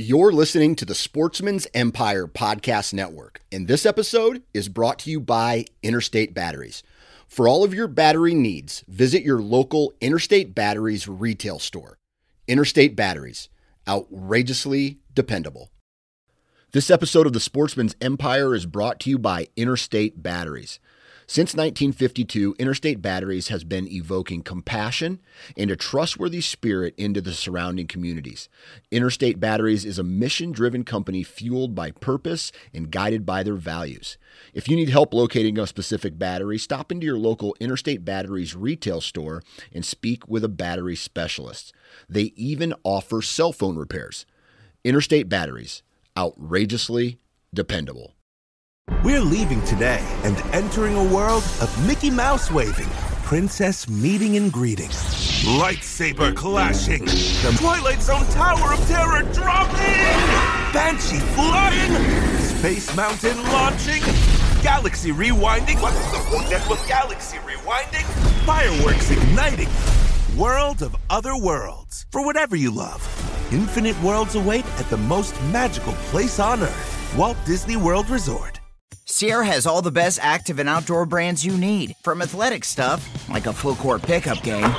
You're listening to the Sportsman's Empire Podcast Network, and this episode is brought to you by Interstate Batteries. For all of your battery needs, visit your local Interstate Batteries retail store. Interstate Batteries, outrageously dependable. This episode of the Sportsman's Empire is brought to you by Interstate Batteries. Since 1952, Interstate Batteries has been evoking compassion and a trustworthy spirit into the surrounding communities. Interstate Batteries is a mission-driven company fueled by purpose and guided by their values. If you need help locating a specific battery, stop into your local Interstate Batteries retail store and speak with a battery specialist. They even offer cell phone repairs. Interstate Batteries, outrageously dependable. We're leaving today and entering a world of Mickey Mouse waving, princess meeting and greeting, lightsaber clashing, the Twilight Zone Tower of Terror dropping, Banshee flying, Space Mountain launching, galaxy rewinding, what's with galaxy rewinding, fireworks igniting, world of other worlds, for whatever you love. Infinite worlds await at the most magical place on Earth, Walt Disney World Resort. Sierra has all the best active and outdoor brands you need. From athletic stuff, like a full court pickup game,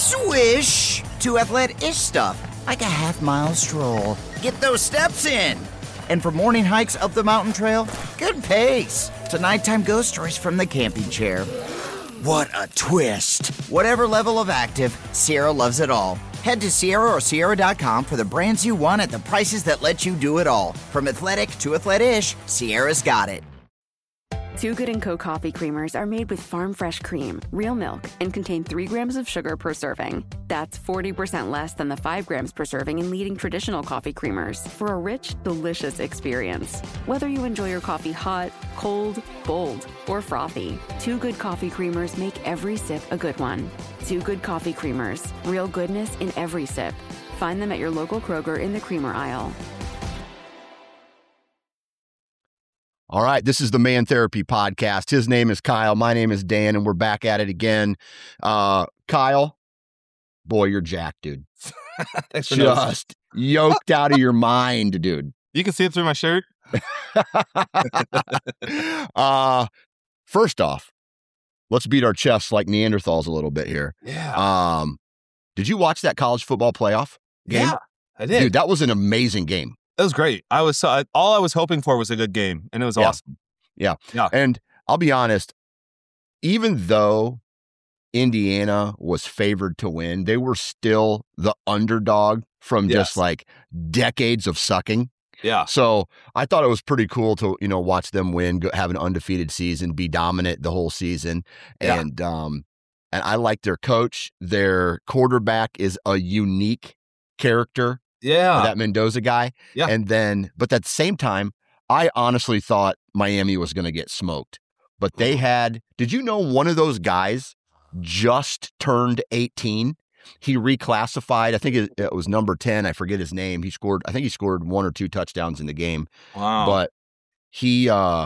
swish, to athletic-ish stuff, like a half-mile stroll. Get those steps in. And for morning hikes up the mountain trail, good pace. To nighttime ghost stories from the camping chair. What a twist. Whatever level of active, Sierra loves it all. Head to Sierra or Sierra.com for the brands you want at the prices that let you do it all. From athletic to athletic-ish, Sierra's got it. Too Good & Co. coffee creamers are made with farm fresh cream, real milk, and contain 3 grams of sugar per serving. That's 40% less than the 5 grams per serving in leading traditional coffee creamers for a rich, delicious experience. Whether you enjoy your coffee hot, cold, bold, or frothy, Too Good coffee creamers make every sip a good one. Too Good coffee creamers, real goodness in every sip. Find them at your local Kroger in the creamer aisle. All right, this is the Man Therapy Podcast. His name is Kyle. My name is Dan, and we're back at it again. Kyle, boy, you're jacked, dude. Thanks for Just yoked out of your mind, dude. You can see it through my shirt. First off, let's beat our chests like Neanderthals a little bit here. Yeah. Did you watch that college football playoff game? Yeah, I did. Dude, that was an amazing game. It was great. All I was hoping for was a good game, and it was awesome. Yeah. And I'll be honest, even though Indiana was favored to win, they were still the underdog from just like decades of sucking. Yeah. So I thought it was pretty cool to, watch them win, have an undefeated season, be dominant the whole season. And I like their coach. Their quarterback is a unique character. Yeah. That Mendoza guy. Yeah. And then, but at the same time, I honestly thought Miami was going to get smoked. But they had, did you know one of those guys just turned 18? He reclassified. I think it was number 10. I forget his name. I think he scored 1 or 2 touchdowns in the game. Wow. But he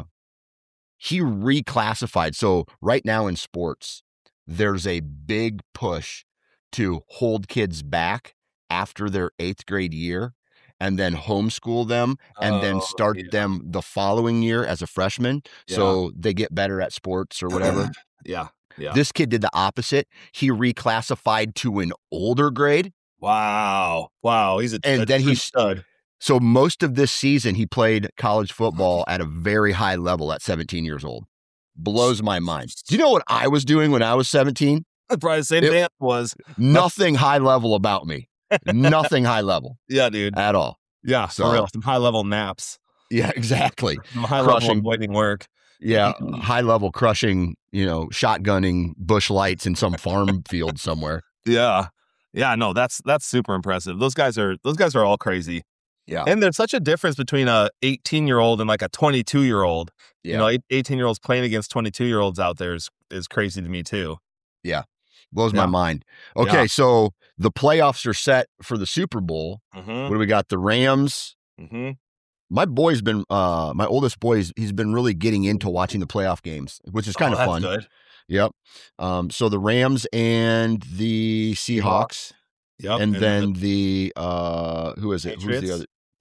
reclassified. So right now in sports, there's a big push to hold kids back after their 8th grade year and then homeschool them and then start them the following year as a freshman. So they get better at sports or whatever. Yeah. This kid did the opposite. He reclassified to an older grade. Wow. He's a stud. So most of this season, he played college football at a very high level at 17 years old. Blows my mind. Do you know what I was doing when I was 17? Probably the same thing was. Nothing high level about me. Nothing high level. Yeah, dude. At all. Yeah, so, for real. Some high level naps. Yeah, exactly. Some high level avoiding work. Yeah, high level crushing, shotgunning bush lights in some farm field somewhere. Yeah. No, that's super impressive. Those guys are all crazy. Yeah. And there's such a difference between a 18-year-old and like a 22-year-old. Yeah. 18-year-olds playing against 22-year-olds out there is crazy to me too. Yeah. Blows my mind. Okay, so the playoffs are set for the Super Bowl. Mm-hmm. What do we got? The Rams. Mm-hmm. My boy's been, my oldest boy, he's been really getting into watching the playoff games, which is kind of fun. Good. Yep. So the Rams and the Seahawks. Yep. And then the who is it? Patriots? Who's the other?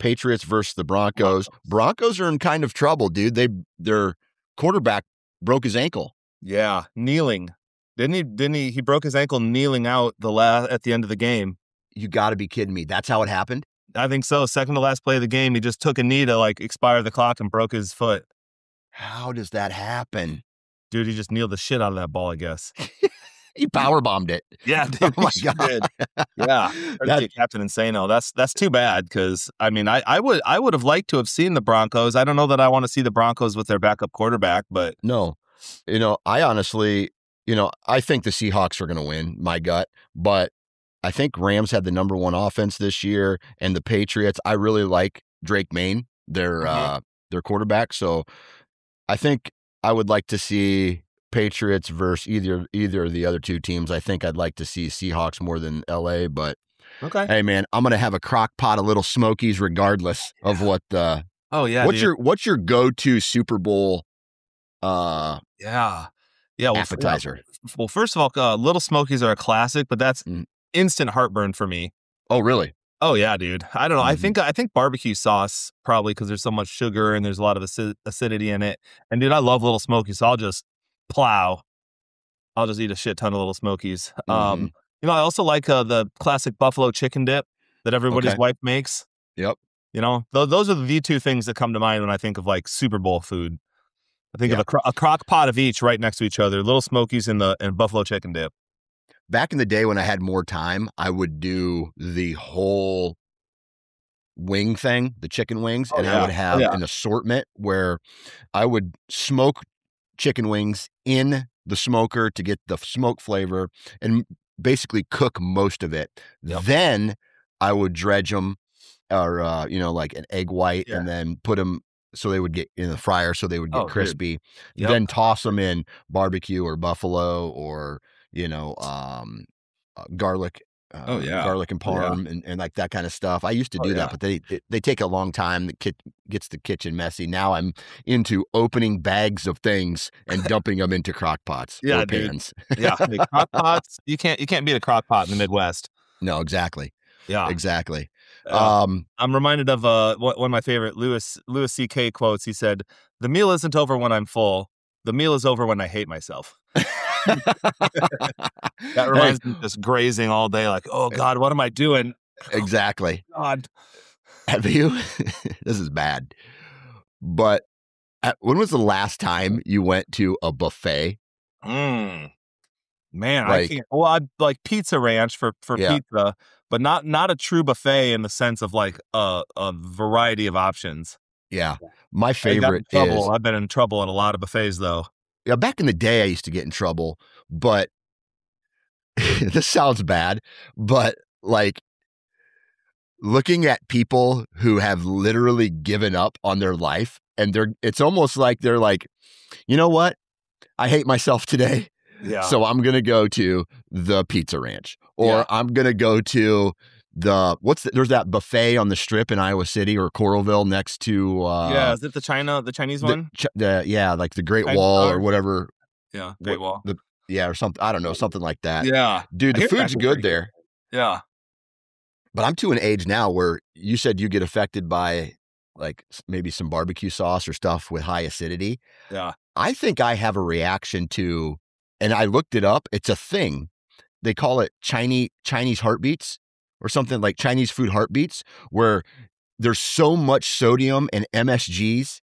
Patriots versus the Broncos. Broncos are in kind of trouble, dude. Their quarterback broke his ankle. Yeah, kneeling. Didn't he? He broke his ankle kneeling out at the end of the game. You got to be kidding me. That's how it happened? I think so. Second to last play of the game, he just took a knee to like expire the clock and broke his foot. How does that happen? Dude, he just kneeled the shit out of that ball, I guess. He powerbombed it. Yeah, dude. Oh my God. Did. Yeah. Captain Insano. That's too bad because I mean I would have liked to have seen the Broncos. I don't know that I want to see the Broncos with their backup quarterback, but no. I honestly, I think the Seahawks are going to win, my gut, but I think Rams had the number one offense this year, and the Patriots, I really like Drake Maye, their quarterback. So I think I would like to see Patriots versus either of the other two teams. I think I'd like to see Seahawks more than LA, but okay. Hey man, I'm going to have a crock pot of Little Smokies regardless of what the what's your go-to Super Bowl appetizer? Well, first of all, Little Smokies are a classic, but that's instant heartburn for me. Oh, really? Oh yeah, dude. I don't know. I think barbecue sauce probably because there's so much sugar and there's a lot of acidity in it. And dude, I love Little Smokies, so I'll just eat a shit ton of Little Smokies. I also like the classic buffalo chicken dip that everybody's wife makes. Yep. Those are the two things that come to mind when I think of like Super Bowl food. I think of a crock pot of each right next to each other, Little Smokies and buffalo chicken dip. Back in the day when I had more time, I would do the whole wing thing, the chicken wings, I would have an assortment where I would smoke chicken wings in the smoker to get the smoke flavor and basically cook most of it. Yep. Then I would dredge them or, like an egg white and then put them so they would get in the fryer so they would get crispy. Yep. Then toss them in barbecue or buffalo or, garlic. Garlic and parm and like that kind of stuff. I used to do that, but they take a long time. That gets the kitchen messy. Now I'm into opening bags of things and dumping them into crock pots or pans. Crock pots. You can't beat a crock pot in the Midwest. No, exactly. Yeah, exactly. I'm reminded of one of my favorite Louis C.K. quotes. He said, "The meal isn't over when I'm full. The meal is over when I hate myself." That reminds me of just grazing all day, like, oh God, what am I doing? Exactly. Oh, God. Have you? This is bad. But when was the last time you went to a buffet? Man, I can't. Well, I'd like Pizza Ranch for pizza, but not a true buffet in the sense of like a variety of options. Yeah. My favorite is... I've been in trouble at a lot of buffets, though. Yeah, back in the day, I used to get in trouble, but this sounds bad, but like looking at people who have literally given up on their life and it's almost like they're like, you know what? I hate myself today. Yeah. So I'm going to go to the Pizza Ranch or I'm going to go to there's that buffet on the Strip in Iowa City or Coralville next to is it the Chinese one? Like the Great Wall or whatever. Yeah, Great Wall. Or something. I don't know, something like that. Yeah, dude, the food's good there. Yeah, but I'm to an age now where you said you get affected by like maybe some barbecue sauce or stuff with high acidity. Yeah, I think I have a reaction to, and I looked it up. It's a thing. They call it Chinese heartbeats. Or something like Chinese food heartbeats, where there's so much sodium and MSGs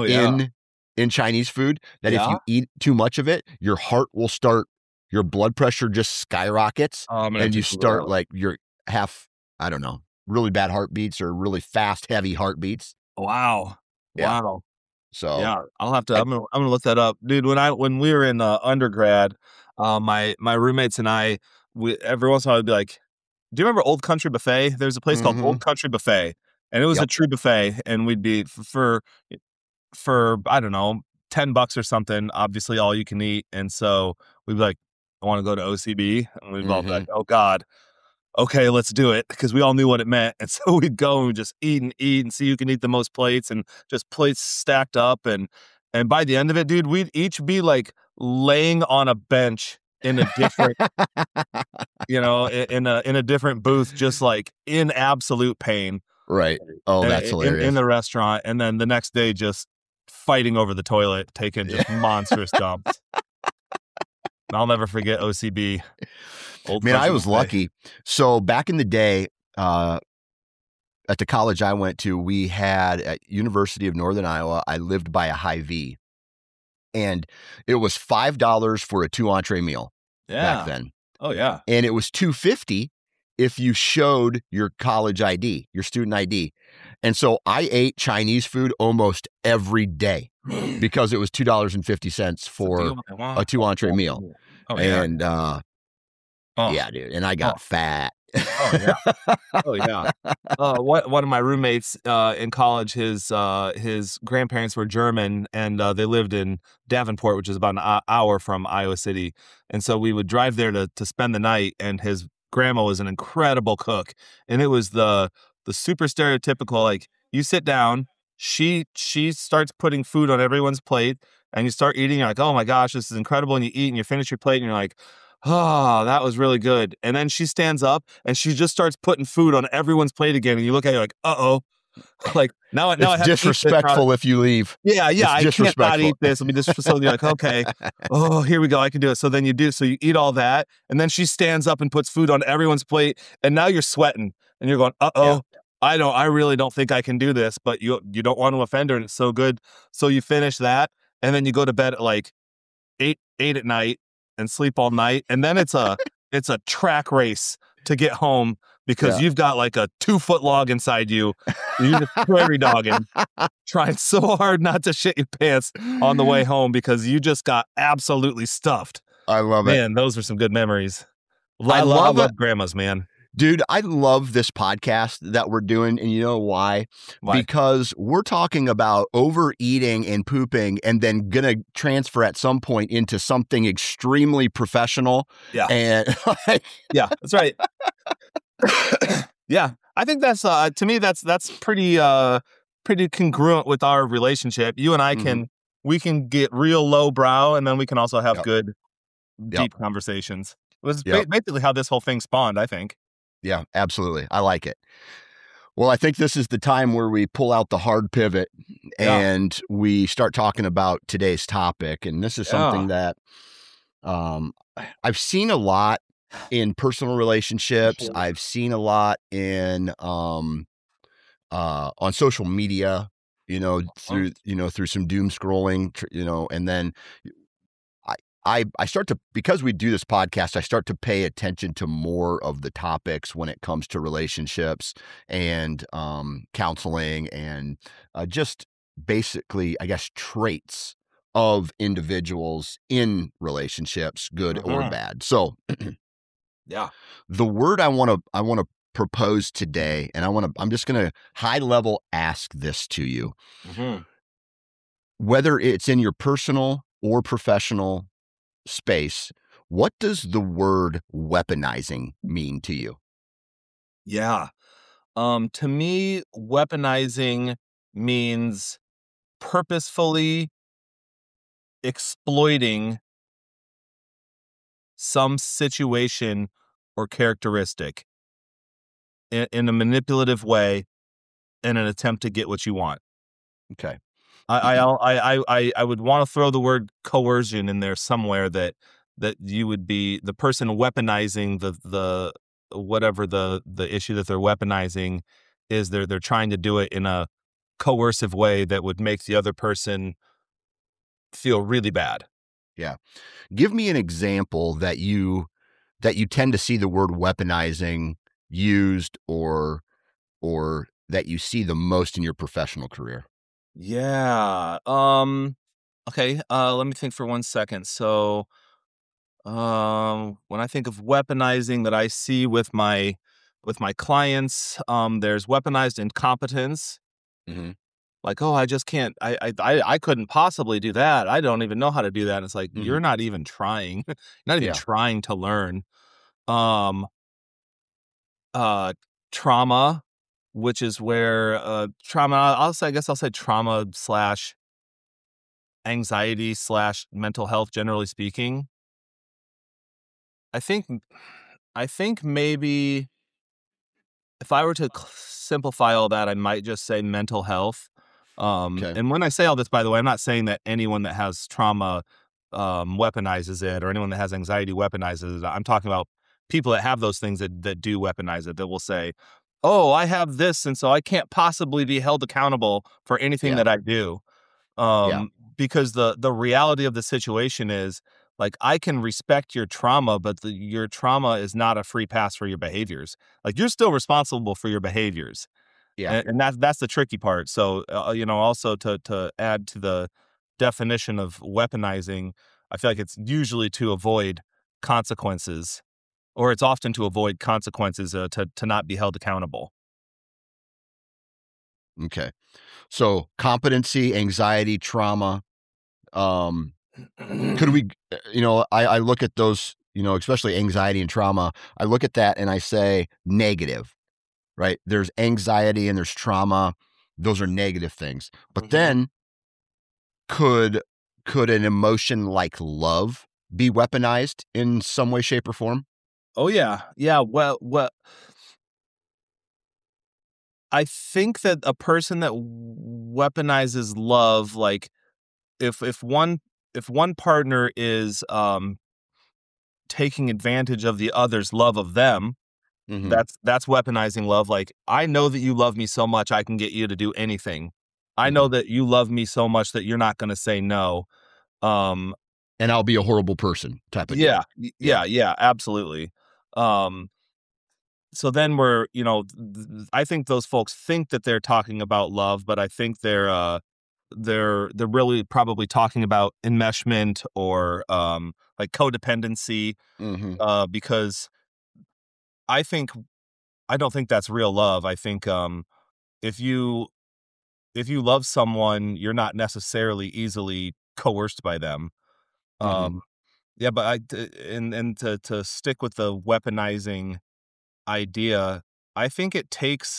in Chinese food that if you eat too much of it, your heart will start, your blood pressure just skyrockets, and you start like you're really bad heartbeats or really fast, heavy heartbeats. Wow. Yeah. Wow. So I'll have to. I'm gonna look that up, dude. When we were in undergrad, my roommates and I, every once in a while, I'd be like, do you remember Old Country Buffet? There's a place called Old Country Buffet, and it was a true buffet, and we'd be for I don't know, $10 or something, obviously all you can eat. And so we'd be like, I want to go to OCB, and we'd all be like, oh God, okay, let's do it, because we all knew what it meant. And so we'd go and we'd just eat and see who can eat the most plates, and just plates stacked up, and by the end of it, dude, we'd each be like laying on a bench in a different, in a different booth, just like in absolute pain. Right. Oh, that's hilarious. In the restaurant, and then the next day just fighting over the toilet, taking just monstrous dumps. I'll never forget OCB. Man, I was lucky. So back in the day, at the college I went to, we had at University of Northern Iowa, I lived by a Hy-Vee, and it was $5 for a 2 entree meal back then. Oh yeah. And it was $2.50 if you showed your college ID, your student ID. And so I ate Chinese food almost every day because it was $2.50 for a 2 entree meal. Oh yeah. And yeah, dude. And I got fat. Oh yeah. Oh yeah. One of my roommates in college, his grandparents were German, and they lived in Davenport, which is about an hour from Iowa City. And so we would drive there to spend the night. And his grandma was an incredible cook, and it was the super stereotypical, like, you sit down, she starts putting food on everyone's plate, and you start eating. You're like, oh my gosh, this is incredible. And you eat, and you finish your plate, and you're like, oh, that was really good. And then she stands up and she just starts putting food on everyone's plate again. And you look at her like, uh-oh. Like, now I have disrespectful if you leave. Yeah, I can't not eat this. Let me just, so you're like, okay, oh, here we go, I can do it. So then you do, so you eat all that, and then she stands up and puts food on everyone's plate, and now you're sweating, and you're going, uh-oh, yeah. I really don't think I can do this, but you don't want to offend her, and it's so good. So you finish that, and then you go to bed at like 8 at night and sleep all night, and then it's a track race to get home because you've got like a 2-foot log inside you. You're just prairie dogging, trying so hard not to shit your pants on the way home because you just got absolutely stuffed. I love it. Man, those are some good memories. I love grandmas, man. Dude, I love this podcast that we're doing, and you know why? Because we're talking about overeating and pooping, and then gonna transfer at some point into something extremely professional. Yeah, and yeah, that's right. Yeah, I think that's to me that's pretty congruent with our relationship. You and I we can get real low brow, and then we can also have good, deep conversations. It was basically how this whole thing spawned, I think. Yeah, absolutely. I like it. Well, I think this is the time where we pull out the hard pivot and we start talking about today's topic. And this is something that I've seen a lot in personal relationships. I've seen a lot in on social media, through some doom scrolling, and then I start to, because we do this podcast, I start to pay attention to more of the topics when it comes to relationships and counseling and just basically, I guess, traits of individuals in relationships, good or bad. So, the word I want to propose today, and I'm just going to high level ask this to you, whether it's in your personal or professional space, what does the word weaponizing mean to you? Yeah. To me, weaponizing means purposefully exploiting some situation or characteristic in a manipulative way in an attempt to get what you want. Okay. I would want to throw the word coercion in there somewhere, that you would be the person weaponizing the whatever the issue that they're weaponizing is. They're trying to do it in a coercive way that would make the other person feel really bad. Yeah. Give me an example that you tend to see the word weaponizing used or that you see the most in your professional career. Yeah. Okay. Let me think for 1 second. So, when I think of weaponizing that I see with my clients, there's weaponized incompetence. Like, oh, I just can't. I couldn't possibly do that. I don't even know how to do that. And it's like, you're not even trying. You're not even trying to learn. Trauma, which is where trauma, I guess I'll say trauma / anxiety / mental health, generally speaking. I think maybe if I were to simplify all that, I might just say mental health. Okay. And when I say all this, by the way, I'm not saying that anyone that has trauma weaponizes it, or anyone that has anxiety weaponizes it. I'm talking about people that have those things that do weaponize it, that will say, oh, I have this, and so I can't possibly be held accountable for anything that I do. Because the reality of the situation is, like, I can respect your trauma, but your trauma is not a free pass for your behaviors. Like, you're still responsible for your behaviors. Yeah. And that's the tricky part. So, also to add to the definition of weaponizing, I feel like it's usually to avoid consequences, or it's often to avoid consequences, to not be held accountable. Okay. So competency, anxiety, trauma. Could we, I look at those, especially anxiety and trauma. I look at that and I say negative, right? There's anxiety and there's trauma. Those are negative things. But then could an emotion like love be weaponized in some way, shape, or form? Oh, yeah. Yeah. Well, I think that a person that weaponizes love, like, if one partner is taking advantage of the other's love of them, that's weaponizing love. Like, I know that you love me so much I can get you to do anything. I know that you love me so much that you're not going to say no. And I'll be a horrible person type of yeah, deal. yeah, absolutely. So then we're, I think those folks think that they're talking about love, but I think they're really probably talking about enmeshment, or like codependency, because I don't think that's real love. I think if you love someone, you're not necessarily easily coerced by them. Yeah, but to stick with the weaponizing idea, I think it takes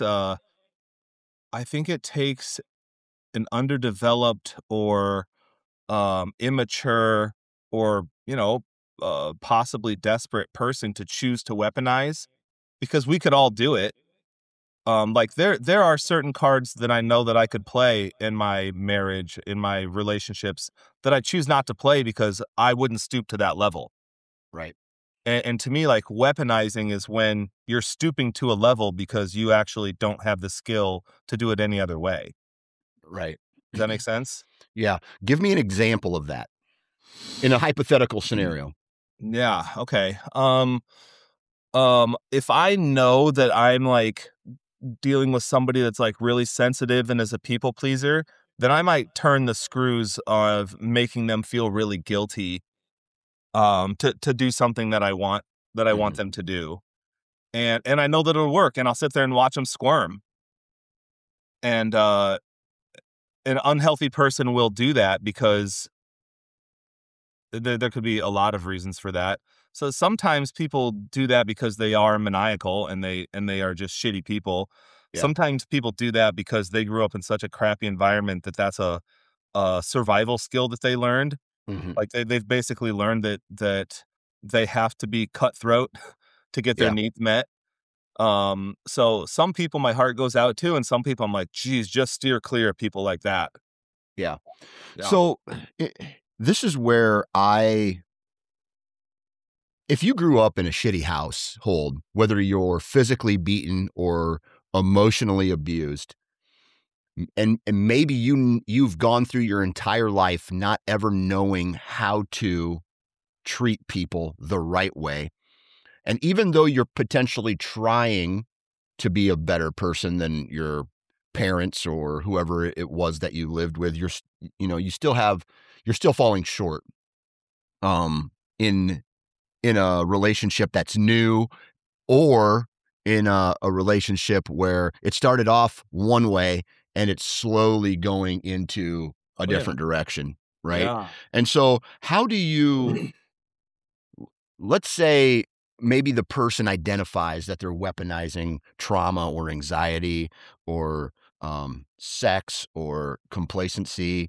an underdeveloped, or immature, or possibly desperate person to choose to weaponize, because we could all do it. Like, there are certain cards that I know that I could play in my marriage, in my relationships, that I choose not to play because I wouldn't stoop to that level. Right. And to me, like, weaponizing is when you're stooping to a level because you actually don't have the skill to do it any other way. Right. Does that make sense? Yeah. Give me an example of that in a hypothetical scenario. Yeah. Okay. If I know that I'm, like, dealing with somebody that's, like, really sensitive and is a people pleaser, then I might turn the screws of making them feel really guilty, to do something that I want them to do. And I know that it'll work, and I'll sit there and watch them squirm. And an unhealthy person will do that because there could be a lot of reasons for that. So sometimes people do that because they are maniacal and they are just shitty people. Yeah. Sometimes people do that because they grew up in such a crappy environment that that's a survival skill that they learned. Like, they've basically learned that they have to be cutthroat to get their needs met. So some people my heart goes out to, and some people I'm like, geez, just steer clear of people like that. Yeah. Yeah. So this is where if you grew up in a shitty household, whether you're physically beaten or emotionally abused, and maybe you've gone through your entire life not ever knowing how to treat people the right way. And even though you're potentially trying to be a better person than your parents or whoever it was that you lived with, you're still falling short in a relationship that's new, or in a relationship where it started off one way and it's slowly going into a different direction, right? Yeah. And so how do you, let's say maybe the person identifies that they're weaponizing trauma or anxiety or sex or complacency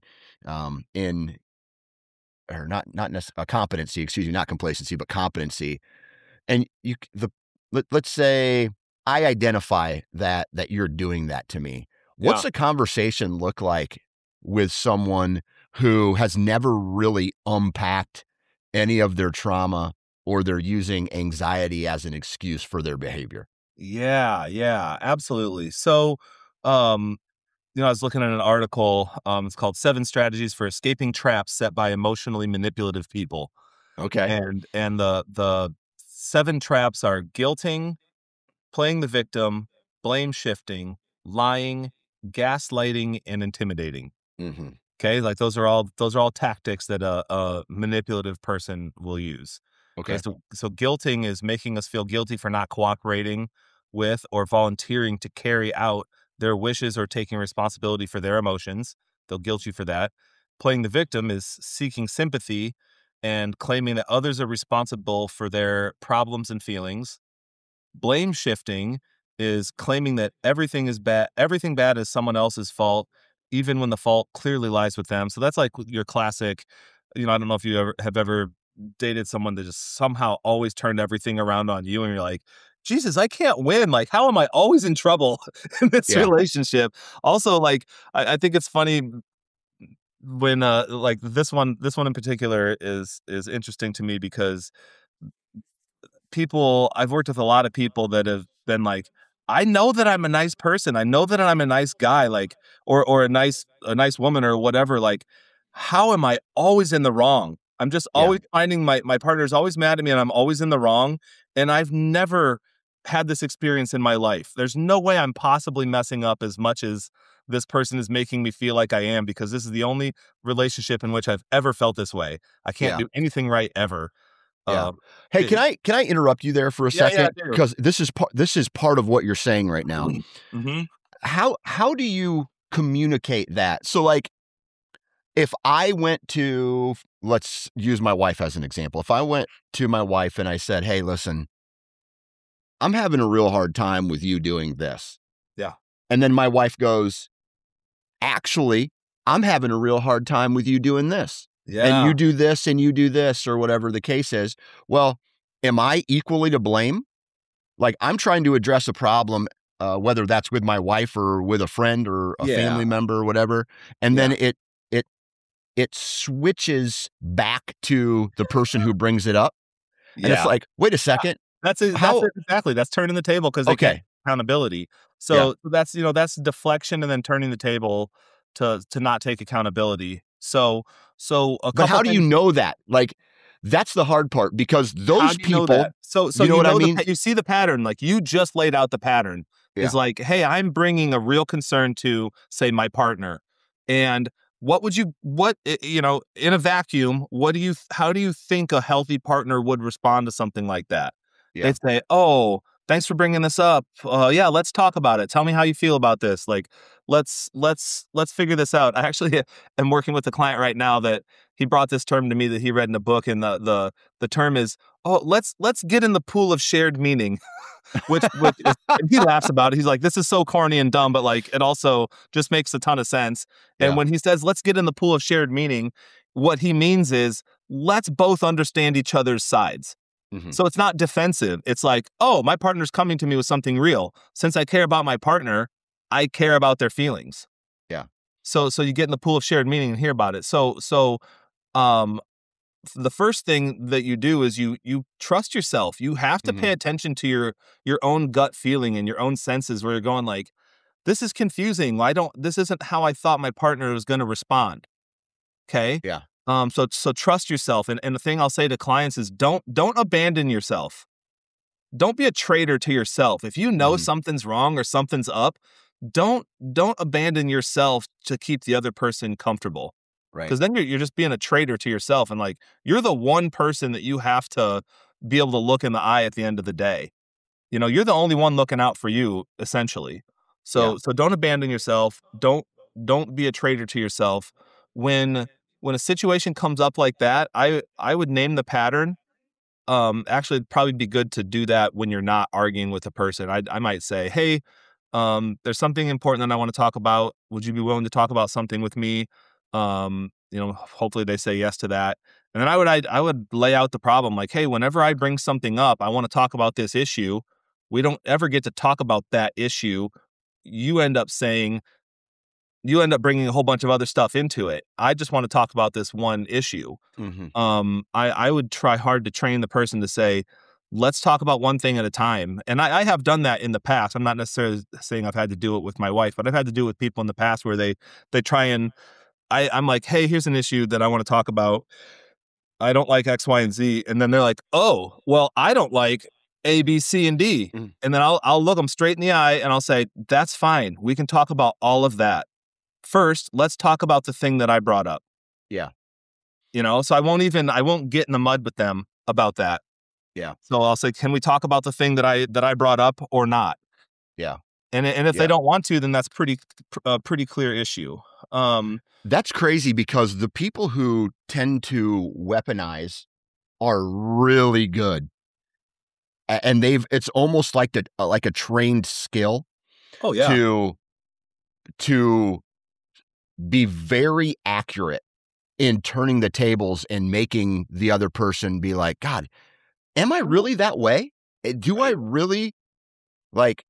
competency, excuse me, not complacency, but competency. And let's say I identify that you're doing that to me. What's Yeah. a conversation look like with someone who has never really unpacked any of their trauma, or they're using anxiety as an excuse for their behavior? Yeah, absolutely. So, um, I was looking at an article. It's called Seven Strategies for Escaping Traps Set by Emotionally Manipulative People. Okay. And the seven traps are guilting, playing the victim, blame shifting, lying, gaslighting, and intimidating. Mm-hmm. Okay, like those are all tactics that a manipulative person will use. Okay, Okay. so guilting is making us feel guilty for not cooperating with or volunteering to carry out their wishes or taking responsibility for their emotions. They'll guilt you for that. Playing the victim is seeking sympathy and claiming that others are responsible for their problems and feelings. Blame shifting is claiming that everything bad is someone else's fault, even when the fault clearly lies with them. So that's like your classic, I don't know if you have ever dated someone that just somehow always turned everything around on you, and you're like, Jesus, I can't win. Like, how am I always in trouble in this Yeah. relationship? Also, like, I think it's funny when like this one in particular is interesting to me because I've worked with a lot of people that have been like, I know that I'm a nice person. I know that I'm a nice guy, like, or a nice woman or whatever. Like, how am I always in the wrong? I'm just Yeah. always finding my partner's always mad at me and I'm always in the wrong. And I've never had this experience in my life. There's no way I'm possibly messing up as much as this person is making me feel like I am, because this is the only relationship in which I've ever felt this way. I can't Yeah. do anything right ever. Yeah. Um, Hey, it- can I interrupt you there for a Yeah, second? do. Because this is part of what you're saying right now. Mhm. How do you communicate that? So, like, if I went to, let's use my wife as an example. If I went to my wife and I said, "Hey, listen, I'm having a real hard time with you doing this." Yeah. And then my wife goes, "Actually, I'm having a real hard time with you doing this. And you do this and you do this," or whatever the case is. Well, am I equally to blame? Like, I'm trying to address a problem, whether that's with my wife or with a friend or a family member or whatever. And then it switches back to the person who brings it up. And it's like, wait a second. That's it. How- That's it. Exactly. That's turning the table because they can't Okay. accountability. So that's deflection and then turning the table to not take accountability. So a But couple how do you things. know that? Like, that's the hard part, because How those do you know people, that? So you know what I mean? you see the pattern. Like, you just laid out the pattern. Is Yeah. like, hey, I'm bringing a real concern to, say, my partner, and in a vacuum, how do you think a healthy partner would respond to something like that? Yeah. They'd say, "Oh, thanks for bringing this up. Yeah, let's talk about it. Tell me how you feel about this. Like, let's figure this out." I actually am working with a client right now that he brought this term to me that he read in a book, and the term is, "Oh, let's get in the pool of shared meaning." which is, and he laughs about it. He's like, "This is so corny and dumb, but like, it also just makes a ton of sense." And Yeah. when he says, "Let's get in the pool of shared meaning," what he means is, let's both understand each other's sides. Mhm. So it's not defensive. It's like, oh, my partner's coming to me with something real. Since I care about my partner, I care about their feelings. Yeah. So you get in the pool of shared meaning and hear about it. Um, the first thing that you do is you trust yourself. You have to pay attention to your own gut feeling and your own senses, where you're going like, this is confusing. This isn't how I thought my partner was going to respond. Okay. Yeah. So trust yourself. And the thing I'll say to clients is, don't abandon yourself. Don't be a traitor to yourself. If you know something's wrong or something's up, don't abandon yourself to keep the other person comfortable. Right. Because then you're just being a traitor to yourself, and like, you're the one person that you have to be able to look in the eye at the end of the day. You're the only one looking out for you, essentially. So don't abandon yourself. Don't be a traitor to yourself. When a situation comes up like that, I would name the pattern. Actually, it'd probably be good to do that when you're not arguing with a person. I might say, "Hey, there's something important that I want to talk about. Would you be willing to talk about something with me?" Hopefully they say yes to that. And then I would lay out the problem like, "Hey, whenever I bring something up, I want to talk about this issue. we don't ever get to talk about that issue. You end up bringing a whole bunch of other stuff into it. I just want to talk about this one issue. I would try hard to train the person to say, let's talk about one thing at a time. And I have done that in the past. I'm not necessarily saying I've had to do it with my wife, but I've had to do it with people in the past where they try and I'm like, hey, here's an issue that I want to talk about. I don't like X, Y, and Z. And then they're like, oh, well, I don't like A, B, C, and D. And then I'll look them straight in the eye and I'll say, that's fine. We can talk about all of that. First, let's talk about the thing that I brought up. Yeah. So I won't get in the mud with them about that. Yeah. So I'll say, can we talk about the thing that I brought up or not? Yeah. And if they don't want to, then that's a pretty clear issue. That's crazy because the people who tend to weaponize are really good. And it's almost like a trained skill. Oh yeah. To be very accurate in turning the tables and making the other person be like, God, am I really that way? Am I really like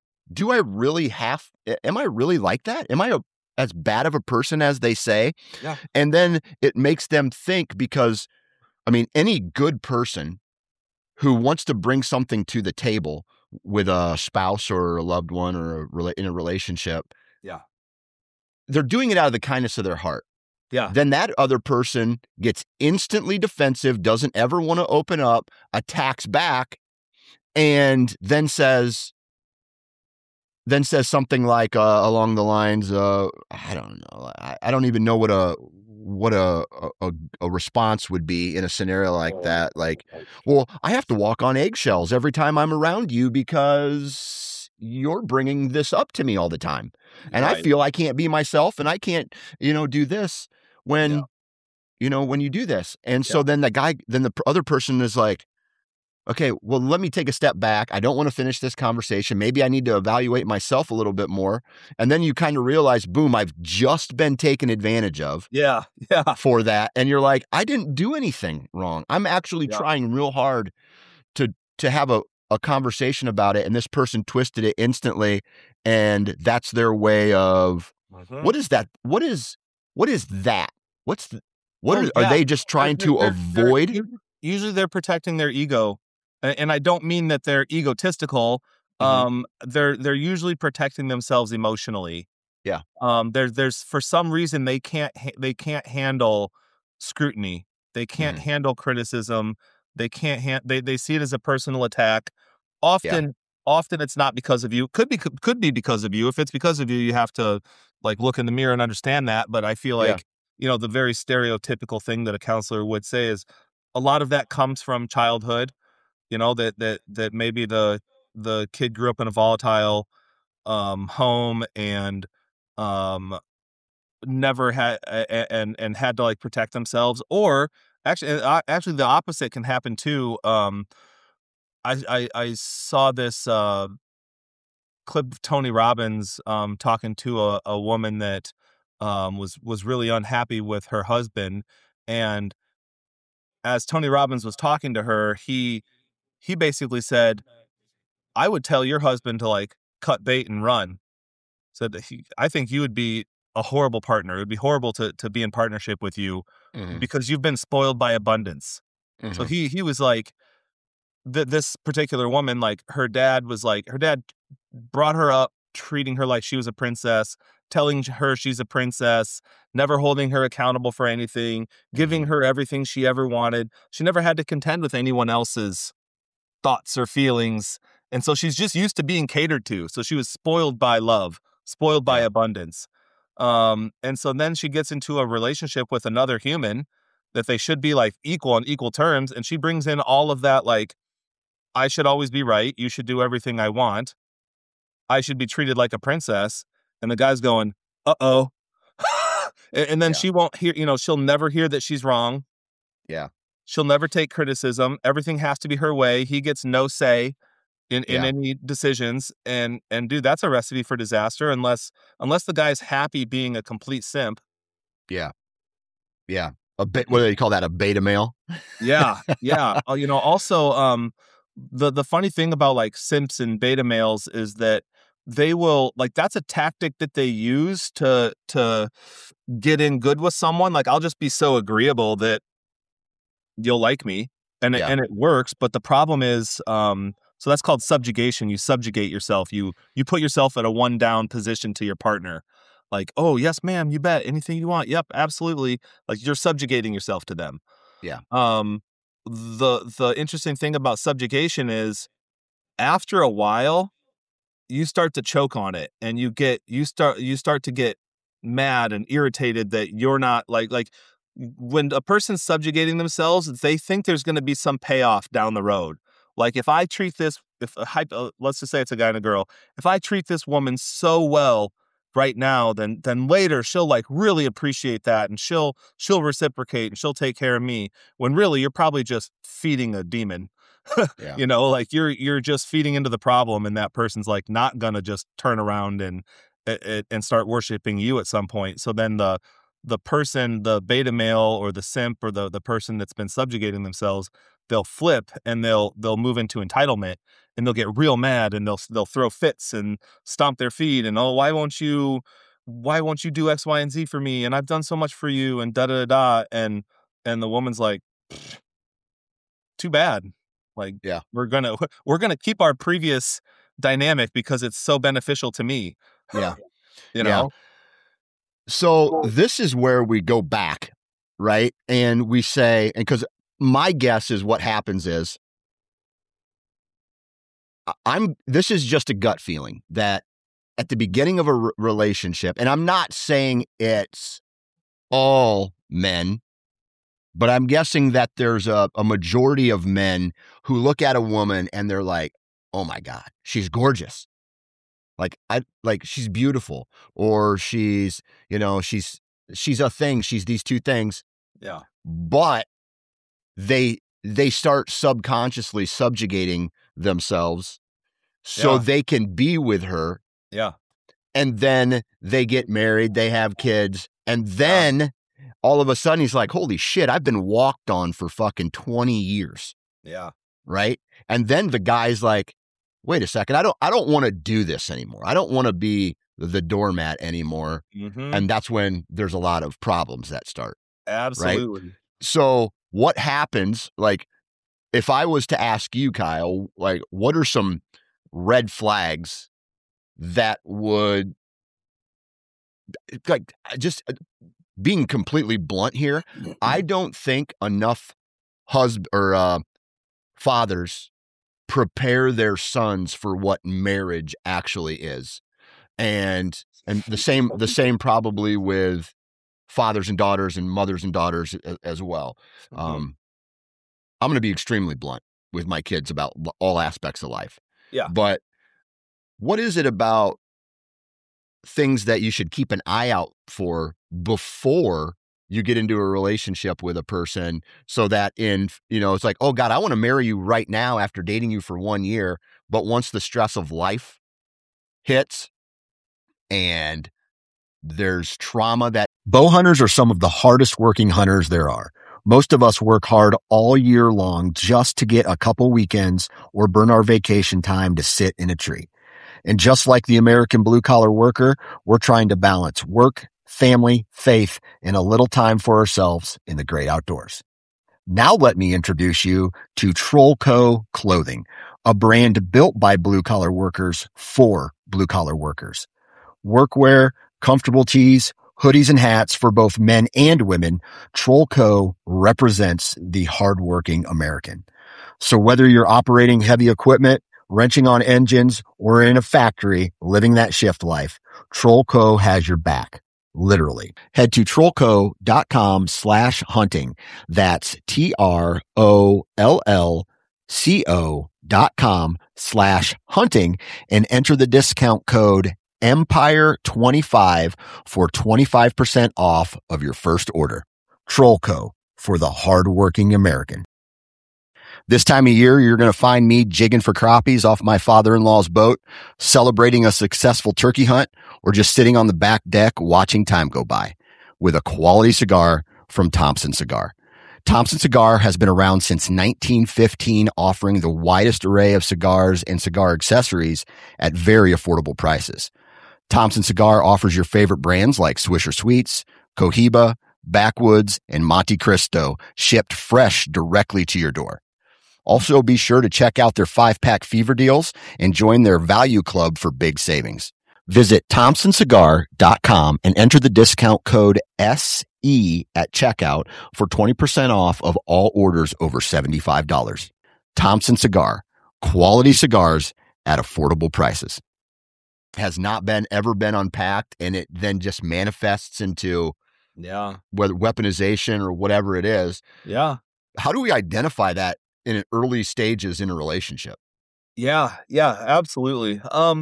that? Am I as bad of a person as they say? Yeah. And then it makes them think, because I mean, any good person who wants to bring something to the table with a spouse or a loved one or in a relationship, yeah, they're doing it out of the kindness of their heart. Yeah. Then that other person gets instantly defensive, doesn't ever want to open up, attacks back, and then says something like along the lines, I don't know. I don't even know what a response would be in a scenario like that. Like, well, I have to walk on eggshells every time I'm around you because you're bringing this up to me all the time. And I feel I can't be myself and I can't, do this when you do this. And so then the other person is like, okay, well, let me take a step back. I don't want to finish this conversation. Maybe I need to evaluate myself a little bit more. And then you kind of realize, boom, I've just been taken advantage of. Yeah. For that. And you're like, I didn't do anything wrong. I'm actually trying real hard to have a conversation about it. And this person twisted it instantly. And that's their way of, what is that? What is that? Are they just trying to avoid? Usually they're protecting their ego. And I don't mean that they're egotistical. They're usually protecting themselves emotionally. Yeah. There's for some reason they can't handle scrutiny. They can't handle criticism. They can't they see it as a personal attack. Often it's not because of you. Could be because of you. If it's because of you, you have to like look in the mirror and understand that. But I feel like the very stereotypical thing that a counselor would say is a lot of that comes from childhood. That maybe the kid grew up in a volatile home and never had and had to like protect themselves, or actually the opposite can happen too. I saw this clip of Tony Robbins talking to a woman that was really unhappy with her husband, and as Tony Robbins was talking to her, he basically said, I would tell your husband to like cut bait and run. Said that I think you would be a horrible partner. It would be horrible to be in partnership with you because you've been spoiled by abundance. So he was like, this particular woman, like her dad brought her up, treating her like she was a princess, telling her she's a princess, never holding her accountable for anything, giving her everything she ever wanted. She never had to contend with anyone else's thoughts or feelings. And so she's just used to being catered to. So she was spoiled by love, spoiled by abundance. And so then she gets into a relationship with another human that they should be like equal on equal terms. And she brings in all of that, like, I should always be right. You should do everything I want. I should be treated like a princess. And the guy's going, uh-oh. And then she won't hear, she'll never hear that she's wrong. Yeah. She'll never take criticism. Everything has to be her way. He gets no say in any decisions. And dude, that's a recipe for disaster unless the guy's happy being a complete simp. Yeah. Yeah. What do they call that? A beta male? Yeah. Yeah. Also, the funny thing about like simps and beta males is that they will, like, that's a tactic that they use to get in good with someone. Like, I'll just be so agreeable that you'll like me, and it works. But the problem is, so that's called subjugation. You subjugate yourself. You put yourself at a one down position to your partner. Like, oh yes, ma'am, you bet, anything you want. Yep, absolutely. Like, you're subjugating yourself to them. Yeah. The interesting thing about subjugation is, after a while, you start to choke on it, and you start to get mad and irritated that you're not like when a person's subjugating themselves, they think there's going to be some payoff down the road. Like, if I treat this, let's just say it's a guy and a girl, if I treat this woman so well right now, then later she'll like really appreciate that, and she'll reciprocate, and she'll take care of me, when really you're probably just feeding a demon. Yeah. You know, like you're just feeding into the problem, and that person's like not gonna just turn around and start worshiping you at some point. So then the person, the beta male or the simp or the person that's been subjugating themselves, they'll flip, and they'll move into entitlement, and they'll get real mad, and they'll throw fits and stomp their feet, and, oh, why won't you do X, Y, and Z for me? And I've done so much for you, and da da da. And the woman's like, too bad. Like, yeah, we're gonna keep our previous dynamic because it's so beneficial to me. Yeah. You know? Yeah. So this is where we go back, right? And we say, and because my guess is what happens is, this is just a gut feeling that at the beginning of a relationship, and I'm not saying it's all men, but I'm guessing that there's a majority of men who look at a woman and they're like, oh my God, she's gorgeous. Like she's beautiful, or she's a thing. She's these two things. Yeah. But they start subconsciously subjugating themselves so they can be with her. Yeah. And then they get married, they have kids, and then all of a sudden he's like, holy shit, I've been walked on for fucking 20 years. Yeah. Right? And then the guy's like, wait a second, I don't want to do this anymore. I don't want to be the doormat anymore. Mm-hmm. And that's when there's a lot of problems that start. Absolutely. Right? So what happens, like, if I was to ask you, Kyle, like, what are some red flags that would, like, just being completely blunt here, I don't think enough fathers prepare their sons for what marriage actually is. And the same probably with fathers and daughters and mothers and daughters as well. Mm-hmm. I'm going to be extremely blunt with my kids about all aspects of life. Yeah. But what is it about things that you should keep an eye out for before you get into a relationship with a person, so that it's like, oh God, I want to marry you right now after dating you for 1 year. But once the stress of life hits and there's trauma, that bow hunters are some of the hardest working hunters there are. Most of us work hard all year long just to get a couple weekends or burn our vacation time to sit in a tree. And just like the American blue-collar worker, we're trying to balance work, family, faith, and a little time for ourselves in the great outdoors. Now let me introduce you to Trollco Clothing, a brand built by blue-collar workers for blue-collar workers. Workwear, comfortable tees, hoodies, and hats for both men and women, Trollco represents the hardworking American. So whether you're operating heavy equipment, wrenching on engines, or in a factory living that shift life, Trollco has your back. Literally. Head to trollco.com/hunting. That's TROLLCO.com/hunting and enter the discount code EMPIRE25 for 25% off of your first order. Trollco, for the hardworking American. This time of year, you're going to find me jigging for crappies off my father-in-law's boat, celebrating a successful turkey hunt, or just sitting on the back deck watching time go by with a quality cigar from Thompson Cigar. Thompson Cigar has been around since 1915, offering the widest array of cigars and cigar accessories at very affordable prices. Thompson Cigar offers your favorite brands like Swisher Sweets, Cohiba, Backwoods, and Monte Cristo, shipped fresh directly to your door. Also, be sure to check out their 5-pack fever deals and join their value club for big savings. Visit thompsoncigar.com and enter the discount code SE at checkout for 20% off of all orders over $75. Thompson Cigar, quality cigars at affordable prices. Has not ever been unpacked, and it then just manifests into whether weaponization or whatever it is. Yeah. How do we identify that in early stages in a relationship? Yeah, absolutely.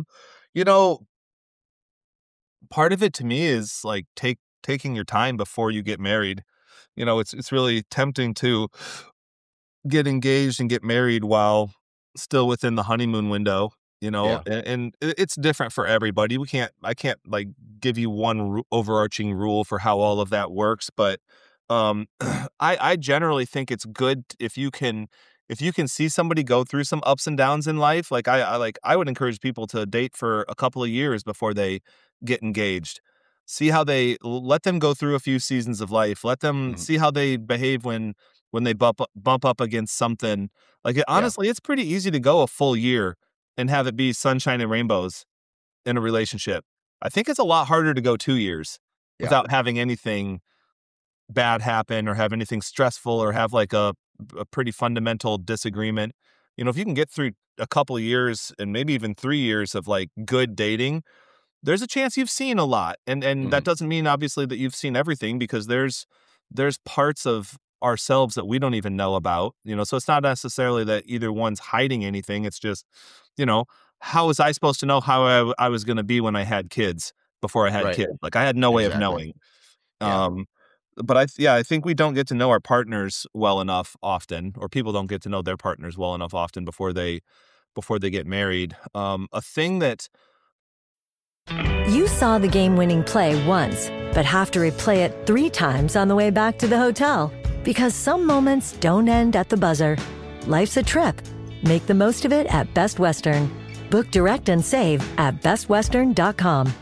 Part of it to me is like taking your time before you get married. It's really tempting to get engaged and get married while still within the honeymoon window, and it's different for everybody. I can't like give you one overarching rule for how all of that works, but I generally think it's good if you can see somebody go through some ups and downs in life. Like I would encourage people to date for a couple of years before they get engaged. See how let them go through a few seasons of life. Let them see how they behave when they bump up against something. Like honestly, it's pretty easy to go a full year and have it be sunshine and rainbows in a relationship. I think it's a lot harder to go 2 years without having anything bad happen or have anything stressful or have like a pretty fundamental disagreement. If you can get through a couple of years and maybe even 3 years of like good dating, there's a chance you've seen a lot. And that doesn't mean obviously that you've seen everything, because there's parts of ourselves that we don't even know about, so it's not necessarily that either one's hiding anything. It's just, how was I supposed to know how I was going to be when I had kids before I had kids? Like I had no way of knowing. But I think we don't get to know our partners well enough often, or people don't get to know their partners well enough often before they get married. A thing that you saw the game-winning play once, but have to replay it 3 times on the way back to the hotel. Because some moments don't end at the buzzer. Life's a trip. Make the most of it at Best Western. Book direct and save at bestwestern.com.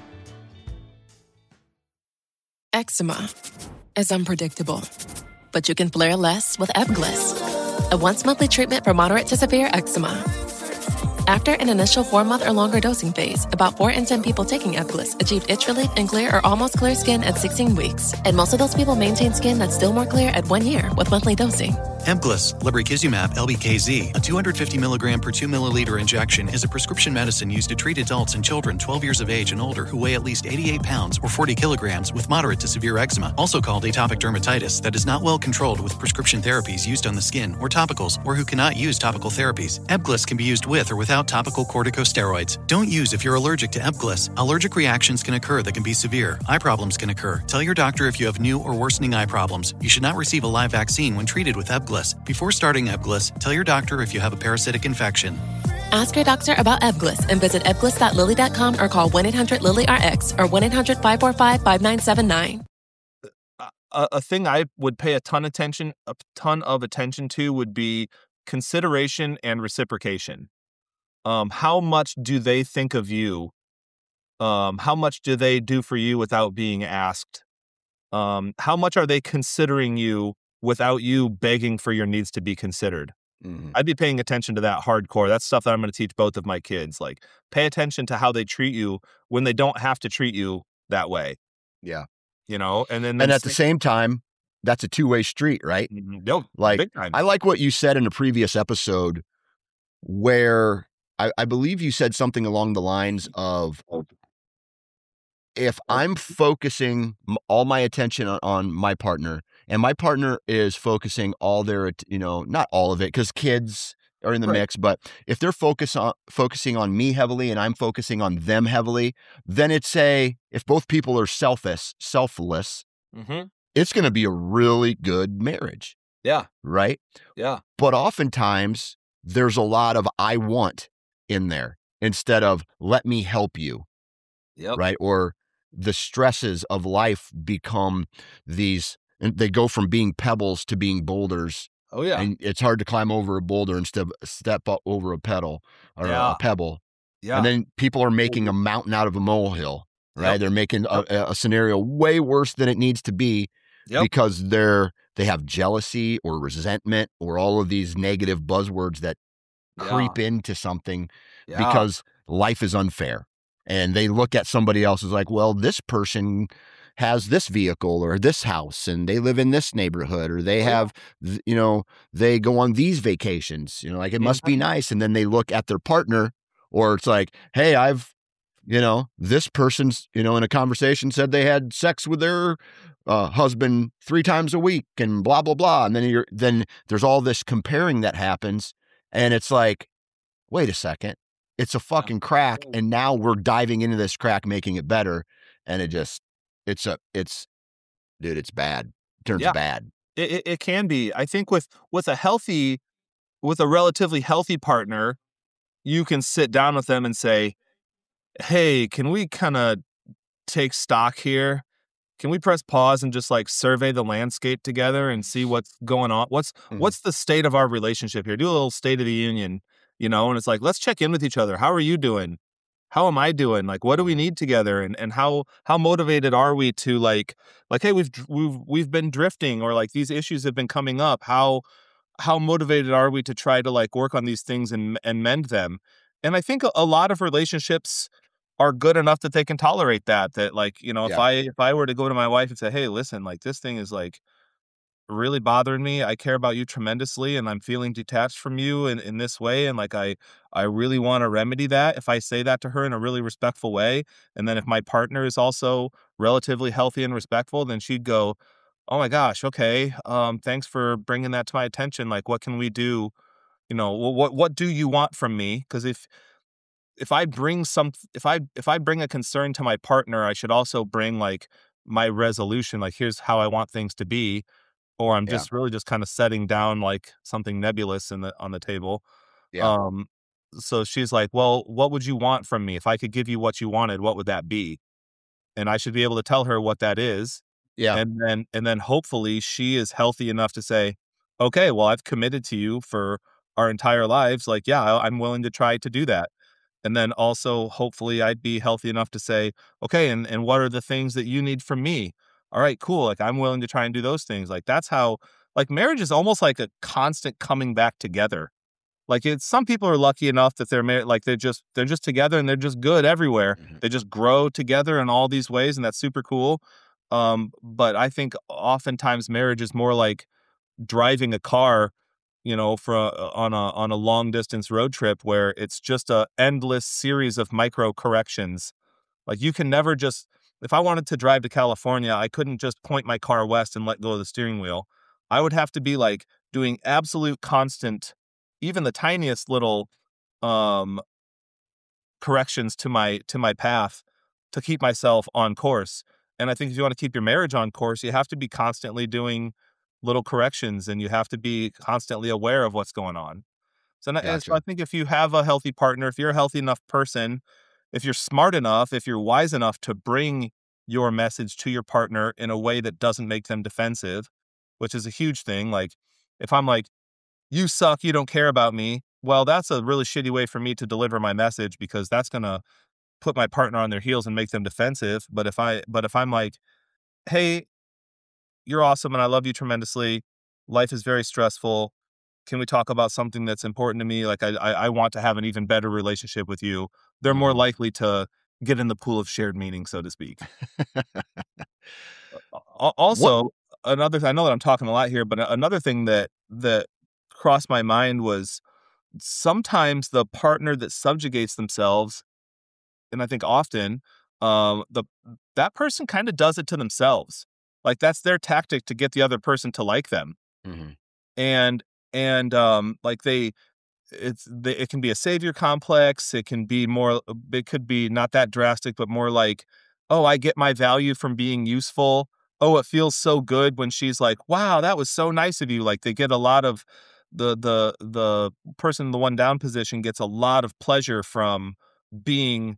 Eczema is unpredictable, but you can flare less with Ebglyss, a once-monthly treatment for moderate to severe eczema. After an initial 4-month or longer dosing phase, about 4 in 10 people taking Ebglyss achieved itch relief and clear or almost clear skin at 16 weeks. And most of those people maintain skin that's still more clear at 1 year with monthly dosing. Ebglyss, lebrikizumab LBKZ, a 250 milligram per 2 milliliter injection, is a prescription medicine used to treat adults and children 12 years of age and older who weigh at least 88 pounds or 40 kilograms with moderate to severe eczema, also called atopic dermatitis, that is not well controlled with prescription therapies used on the skin or topicals, or who cannot use topical therapies. Ebglyss can be used with or without topical corticosteroids. Don't use if you're allergic to Ebglyss. Allergic reactions can occur that can be severe. Eye problems can occur. Tell your doctor if you have new or worsening eye problems. You should not receive a live vaccine when treated with Ebglyss. Before starting Ebglyss, tell your doctor if you have a parasitic infection. Ask your doctor about Ebglyss and visit ebglyss.lilly.com or call 1-800-LILY-RX or 1-800-545-5979. A thing I would pay a ton of attention to would be consideration and reciprocation. How much do they think of you? How much do they do for you without being asked? How much are they considering you without you begging for your needs to be considered? I'd be paying attention to that hardcore. That's stuff that I'm going to teach both of my kids. Like, pay attention to how they treat you when they don't have to treat you that way. Yeah. And at the same time, that's a two-way street, right? Nope. Like, big time. I like what you said in a previous episode where I believe you said something along the lines of, if I'm focusing all my attention on my partner, and my partner is focusing all their, not all of it, because kids are in the mix, but if they're focusing on me heavily and I'm focusing on them heavily, then if both people are selfless, it's going to be a really good marriage. Yeah. Right? Yeah. But oftentimes there's a lot of I want in there instead of let me help you. Yep. Right? Or the stresses of life become these and they go from being pebbles to being boulders. Oh yeah. And it's hard to climb over a boulder and step up over a pedal or a pebble. Yeah. And then people are making a mountain out of a molehill, right? Yep. They're making a scenario way worse than it needs to be because they have jealousy or resentment or all of these negative buzzwords that creep into something because life is unfair. And they look at somebody else as like, well, this person has this vehicle or this house and they live in this neighborhood or they have, they go on these vacations, like it must be nice. And then they look at their partner, or it's like, hey, this person's, in a conversation said they had sex with their husband 3 times a week and blah, blah, blah. And then there's all this comparing that happens. And it's like, wait a second, it's a fucking crack. And now we're diving into this crack, making it better. And it's bad. It turns bad. It can be. I think with a relatively healthy partner, you can sit down with them and say, hey, can we kind of take stock here? Can we press pause and just like survey the landscape together and see what's going on? What's the state of our relationship here? Do a little state of the union, and it's like, let's check in with each other. How are you doing? How am I doing? Like, what do we need together? And how motivated are we to like, hey, we've been drifting, or like these issues have been coming up. How motivated are we to try to like work on these things and mend them? And I think a lot of relationships are good enough that they can tolerate that like, if I were to go to my wife and say, hey, listen, like this thing is like really bothering me. I care about you tremendously and I'm feeling detached from you in this way. And like, I really want to remedy that. If I say that to her in a really respectful way, and then if my partner is also relatively healthy and respectful, then she'd go, oh my gosh, okay. Thanks for bringing that to my attention. Like, what can we do? What do you want from me? Because if I bring a concern to my partner, I should also bring like my resolution. Like, here's how I want things to be. Or I'm just really just kind of setting down like something nebulous on the table. Yeah. So she's like, well, what would you want from me? If I could give you what you wanted, what would that be? And I should be able to tell her what that is. Yeah. And then hopefully she is healthy enough to say, okay, well, I've committed to you for our entire lives. Like, yeah, I'm willing to try to do that. And then also hopefully I'd be healthy enough to say, okay, and what are the things that you need from me? All right, cool. Like, I'm willing to try and do those things. Like, that's how, like, marriage is almost like a constant coming back together. Like, some people are lucky enough that they're married, like they're just together and they're just good everywhere. Mm-hmm. They just grow together in all these ways, and that's super cool. But I think oftentimes marriage is more like driving a car, on a long distance road trip where it's just a endless series of micro corrections. Like, you can never just, if I wanted to drive to California, I couldn't just point my car west and let go of the steering wheel. I would have to be like doing absolute constant, even the tiniest little corrections to my path to keep myself on course. And I think if you want to keep your marriage on course, you have to be constantly doing little corrections and you have to be constantly aware of what's going on. So I think if you have a healthy partner, if you're a healthy enough person, if you're smart enough, if you're wise enough to bring your message to your partner in a way that doesn't make them defensive, which is a huge thing. Like, if I'm like, you suck, you don't care about me, well, that's a really shitty way for me to deliver my message, because that's going to put my partner on their heels and make them defensive. But if I'm like, hey, you're awesome and I love you tremendously, life is very stressful, can we talk about something that's important to me? Like, I want to have an even better relationship with you. They're more likely to get in the pool of shared meaning, so to speak. Also, another, I know that I'm talking a lot here, but another thing that crossed my mind was sometimes the partner that subjugates themselves, and I think often, that person kind of does it to themselves. Like, that's their tactic to get the other person to like them. Mm-hmm. And like it can be a savior complex. It could be not that drastic, but more like, oh, I get my value from being useful. Oh, it feels so good when she's like, wow, that was so nice of you. Like, they get a lot of the person in the one down position gets a lot of pleasure from being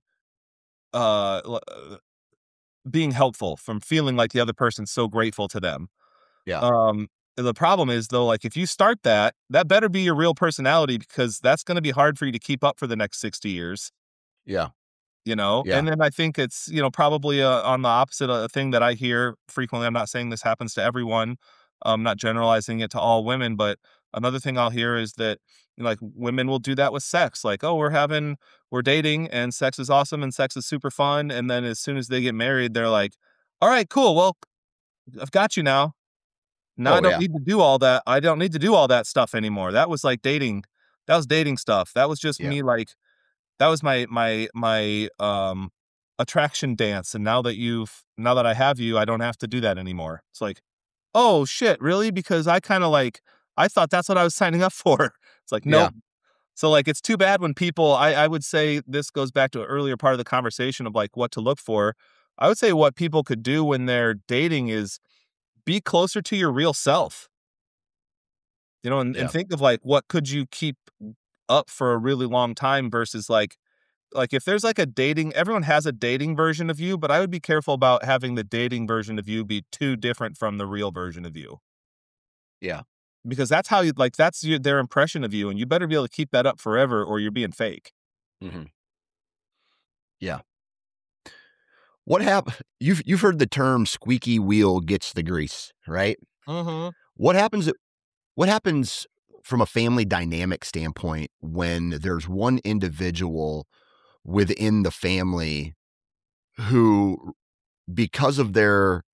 helpful, from feeling like the other person's so grateful to them. Yeah. The problem is though, like if you start that better be your real personality, because that's going to be hard for you to keep up for the next 60 years. Yeah. Yeah. And then I think it's, probably on the opposite, a thing that I hear frequently. I'm not saying this happens to everyone. I'm not generalizing it to all women, but another thing I'll hear is that like women will do that with sex. Like, oh, we're dating and sex is awesome and sex is super fun. And then as soon as they get married, they're like, all right, cool. Well, I've got you now. Now I don't need to do all that. I don't need to do all that stuff anymore. That was like dating. That was dating stuff. That was just me, like, that was my attraction dance. And now that I have you, I don't have to do that anymore. It's like, oh shit, really? Because I kind of like, I thought that's what I was signing up for. It's like, nope. Yeah. So like, it's too bad when people, I would say this goes back to an earlier part of the conversation of like what to look for. I would say what people could do when they're dating is be closer to your real self, and think of like, what could you keep up for a really long time versus like if there's like everyone has a dating version of you, but I would be careful about having the dating version of you be too different from the real version of you. Yeah. Because that's how that's their impression of you. And you better be able to keep that up forever or you're being fake. Mm-hmm. Yeah. What happened? You've heard the term squeaky wheel gets the grease, right? Mm-hmm. What happens from a family dynamic standpoint when there's one individual within the family who, because of their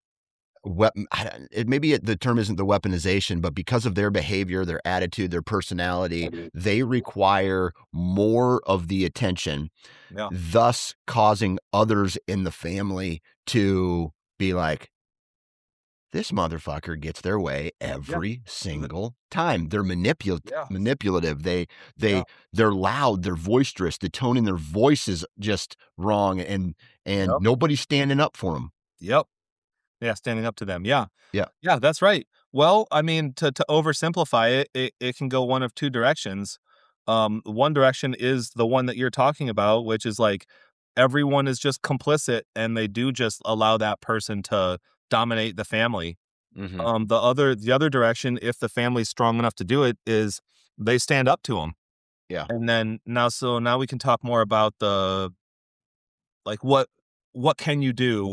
maybe the term isn't the weaponization, but because of their behavior, their attitude, their personality, they require more of the attention, thus causing others in the family to be like, this motherfucker gets their way every single time. They're manipulative. They're loud. They're boisterous. The tone in their voice is just wrong, and nobody's standing up for them. Yep. Yeah, standing up to them. Yeah. Yeah. Yeah, that's right. Well, I mean, to oversimplify it can go one of two directions. One direction is the one that you're talking about, which is like everyone is just complicit and they do just allow that person to dominate the family. Mm-hmm. The other direction, if the family's strong enough to do it, is they stand up to them. Yeah. And then now we can talk more about the, like, what can you do?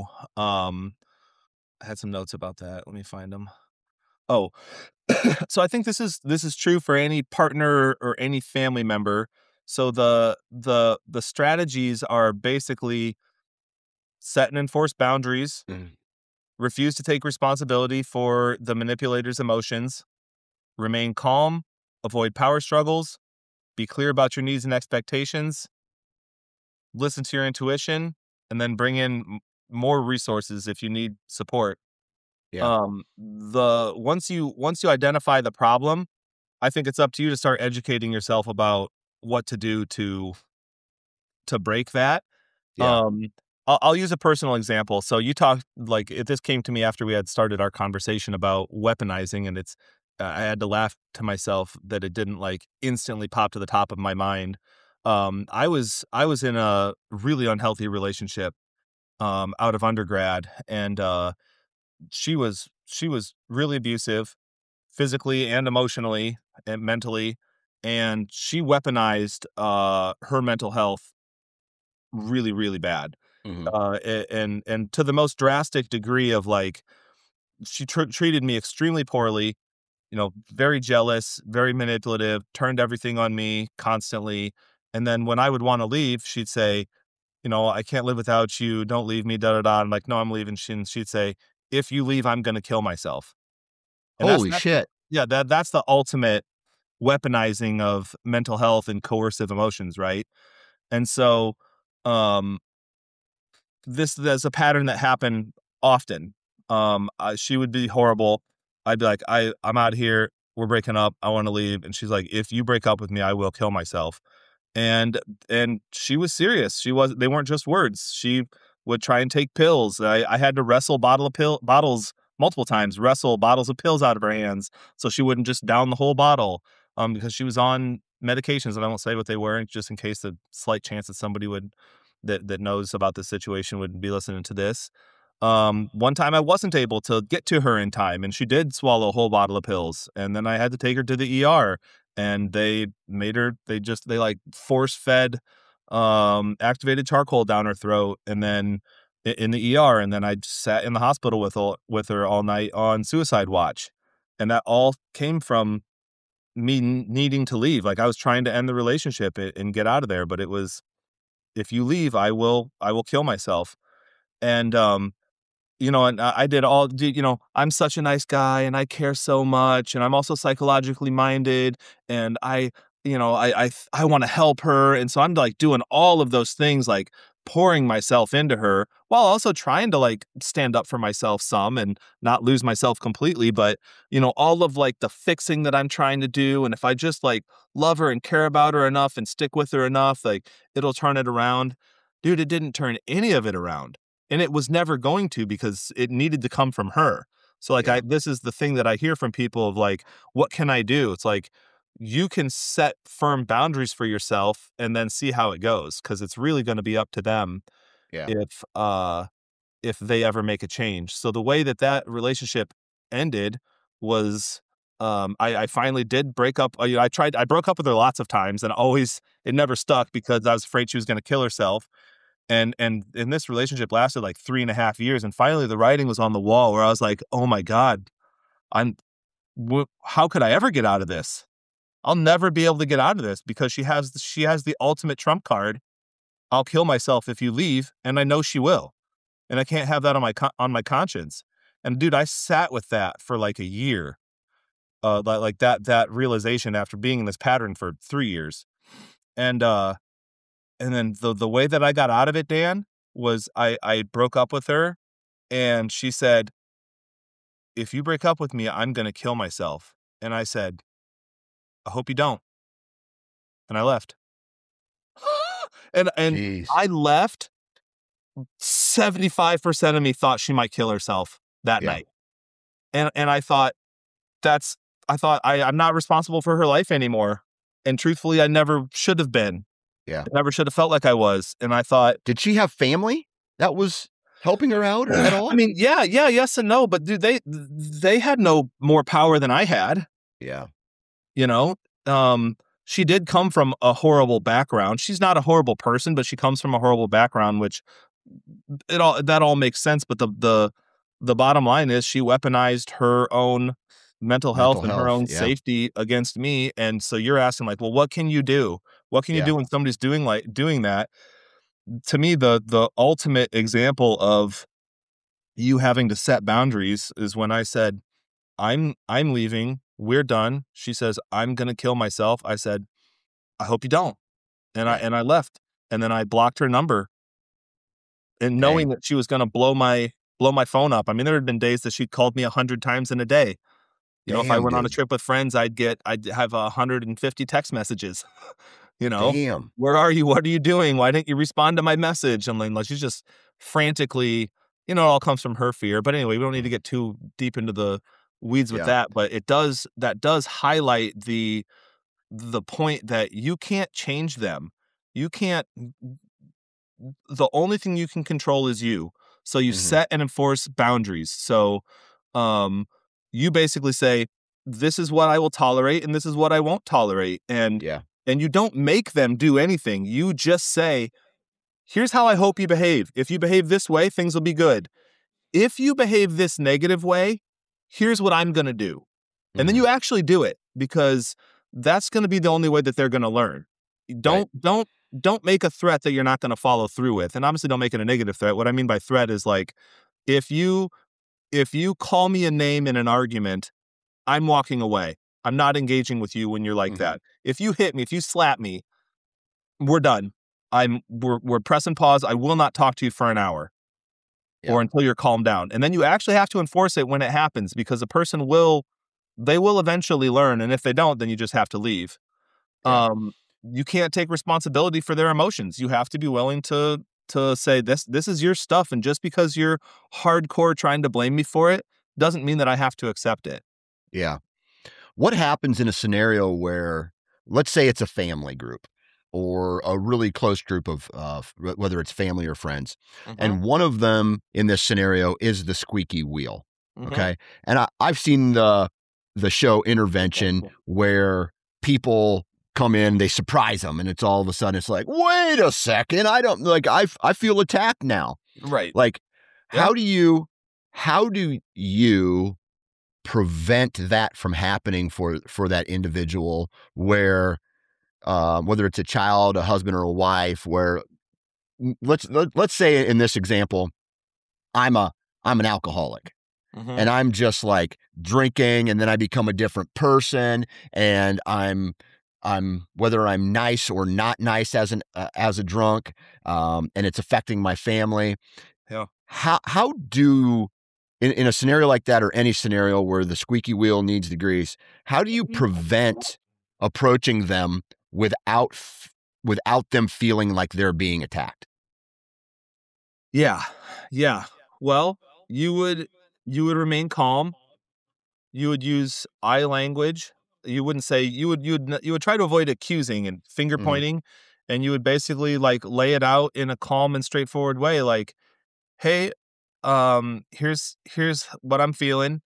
I had some notes about that. Let me find them. Oh, so I think this is true for any partner or any family member. So the strategies are basically set and enforce boundaries, refuse to take responsibility for the manipulator's emotions, remain calm, avoid power struggles, be clear about your needs and expectations, listen to your intuition, and then bring in more resources if you need support. Yeah. Once you identify the problem, I think it's up to you to start educating yourself about what to do to break that. Yeah. I'll use a personal example. So you talked, like, this came to me after we had started our conversation about weaponizing, and it's I had to laugh to myself that it didn't like instantly pop to the top of my mind. I was in a really unhealthy relationship out of undergrad, and she was really abusive, physically and emotionally and mentally, and she weaponized her mental health really, really bad. Mm-hmm. And to the most drastic degree of like, she treated me extremely poorly, very jealous, very manipulative, turned everything on me constantly. And then when I would want to leave, she'd say, I can't live without you. Don't leave me, da da da. I'm like, no, I'm leaving. She'd say, if you leave, I'm going to kill myself. And Holy shit. Yeah, that's the ultimate weaponizing of mental health and coercive emotions, right? And so this is a pattern that happened often. She would be horrible. I'd be like, I'm out of here. We're breaking up. I want to leave. And she's like, if you break up with me, I will kill myself. And she was serious. They weren't just words. She would try and take pills. I had to wrestle bottles multiple times, wrestle bottles of pills out of her hands so she wouldn't just down the whole bottle, because she was on medications, and I won't say what they were just in case the slight chance that somebody that knows about the situation would be listening to this. One time I wasn't able to get to her in time, and she did swallow a whole bottle of pills, and then I had to take her to the ER, and they like force fed activated charcoal down her throat, and then in the ER, and then I sat in the hospital with her all night on suicide watch, and that all came from me needing to leave. Like, I was trying to end the relationship and get out of there, but it was, if you leave, I will kill myself. And and I did all, I'm such a nice guy and I care so much, and I'm also psychologically minded, and I want to help her. And so I'm like doing all of those things, like pouring myself into her while also trying to like stand up for myself some and not lose myself completely. But, all of like the fixing that I'm trying to do. And if I just like love her and care about her enough and stick with her enough, like it'll turn it around. Dude, it didn't turn any of it around. And it was never going to, because it needed to come from her. So like, this is the thing that I hear from people of like, what can I do? It's like, you can set firm boundaries for yourself and then see how it goes. 'Cause it's really going to be up to them if they ever make a change. So the way that relationship ended was, I finally did break up. I broke up with her lots of times, and it never stuck because I was afraid she was going to kill herself. And this relationship lasted like 3.5 years. And finally the writing was on the wall where I was like, oh my God, how could I ever get out of this? I'll never be able to get out of this, because she has the ultimate trump card. I'll kill myself if you leave. And I know she will. And I can't have that on my conscience. And dude, I sat with that for like a year. Like that realization after being in this pattern for 3 years. And then the way that I got out of it, Dan, was I broke up with her, and she said, if you break up with me, I'm going to kill myself. And I said, I hope you don't. And I left. and Jeez. I left. 75% of me thought she might kill herself that night. And I thought, I'm not responsible for her life anymore. And truthfully, I never should have been. Yeah. I never should have felt like I was. And I thought, did she have family that was helping her out at all? I mean, yes and no, but dude, they had no more power than I had. Yeah. She did come from a horrible background. She's not a horrible person, but she comes from a horrible background, which that all makes sense. But the bottom line is, she weaponized her own mental health and her own safety against me. And so you're asking like, well, what can you do? What can you do when somebody's doing that? To me, the ultimate example of you having to set boundaries is when I said, I'm leaving. We're done. She says, I'm going to kill myself. I said, I hope you don't. And I left. And then I blocked her number. And knowing that she was going to blow my phone up. I mean, there had been days that she called me 100 times in a day. If I went on a trip with friends, I'd have 150 text messages. Damn. Where are you? What are you doing? Why didn't you respond to my message? I'm like, she's just frantically, it all comes from her fear. But anyway, we don't need to get too deep into the weeds with that. But that does highlight the point that you can't change them. You can't. The only thing you can control is you. So you set and enforce boundaries. So, you basically say, this is what I will tolerate and this is what I won't tolerate. And you don't make them do anything. You just say, here's how I hope you behave. If you behave this way, things will be good. If you behave this negative way, here's what I'm going to do. And then you actually do it, because that's going to be the only way that they're going to learn. Don't make a threat that you're not going to follow through with. And obviously don't make it a negative threat. What I mean by threat is like, if you call me a name in an argument, I'm walking away. I'm not engaging with you when you're like that. If you hit me, if you slap me, we're done. We're pressing pause. I will not talk to you for an hour or until you're calmed down. And then you actually have to enforce it when it happens, because a person will eventually learn. And if they don't, then you just have to leave. You can't take responsibility for their emotions. You have to be willing to say this is your stuff. And just because you're hardcore trying to blame me for it doesn't mean that I have to accept it. Yeah. What happens in a scenario where, let's say it's a family group, or a really close group of whether it's family or friends. And one of them in this scenario is the squeaky wheel. Okay. And I've seen the show Intervention where people come in, they surprise them, and it's all of a sudden it's like, wait a second, I don't like, I feel attacked now. Right. Like, how do you prevent that from happening for that individual, where whether it's a child, a husband, or a wife, where let's say in this example, I'm an alcoholic. And I'm just like drinking, and then I become a different person, and I'm whether I'm nice or not nice as a drunk, and it's affecting my family. Yeah. How do in a scenario like that, or any scenario where the squeaky wheel needs the grease, how do you prevent approaching them without them feeling like they're being attacked? Yeah. Well, you would remain calm. You would use I language. You wouldn't say, you would try to avoid accusing and finger pointing, and you would basically like lay it out in a calm and straightforward way. Like, hey, here's what I'm feeling.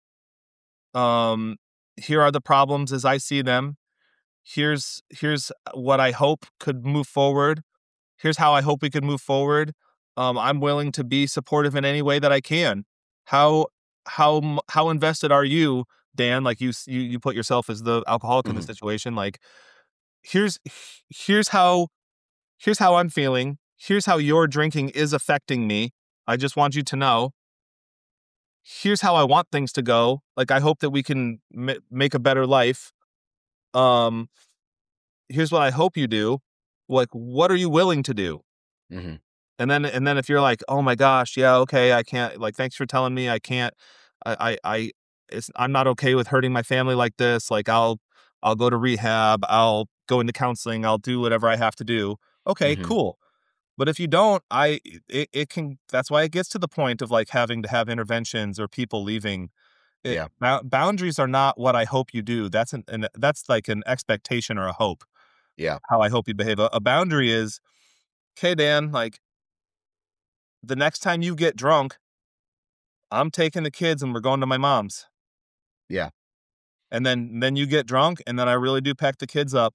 Here are the problems as I see them. Here's what I hope could move forward. Here's how I hope we could move forward. I'm willing to be supportive in any way that I can. How invested are you, Dan? Like you put yourself as the alcoholic in the situation. Like, here's how I'm feeling. Here's how your drinking is affecting me. I just want you to know. Here's how I want things to go. Like, I hope that we can make a better life. Here's what I hope you do. Like, what are you willing to do? And then if you're like, oh my gosh, yeah, okay, I can't, like, thanks for telling me I can't, I'm not okay with hurting my family like this. Like, I'll go to rehab. I'll go into counseling. I'll do whatever I have to do. Okay, cool. But if you don't, it can, that's why it gets to the point of like having to have interventions or people leaving. Boundaries are not what I hope you do. That's that's like an expectation or a hope. Yeah. How I hope you behave. A boundary is, okay, Dan, like, the next time you get drunk, I'm taking the kids and we're going to my mom's. Yeah. And then you get drunk, and then I really do pack the kids up.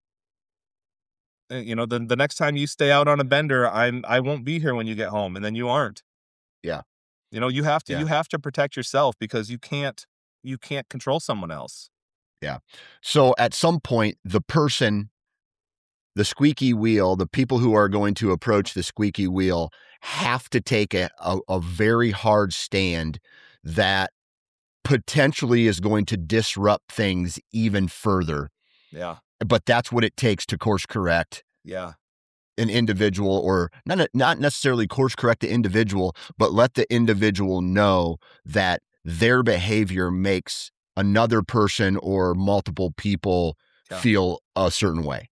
You know, the next time you stay out on a bender, I won't be here when you get home, and then you aren't. Yeah. You know, you have to protect yourself, because you can't control someone else. Yeah. So at some point, the squeaky wheel, the people who are going to approach the squeaky wheel have to take a very hard stand that potentially is going to disrupt things even further. Yeah. But that's what it takes to course correct. Yeah. An individual, or not necessarily course correct the individual, but let the individual know that their behavior makes another person or multiple people feel a certain way.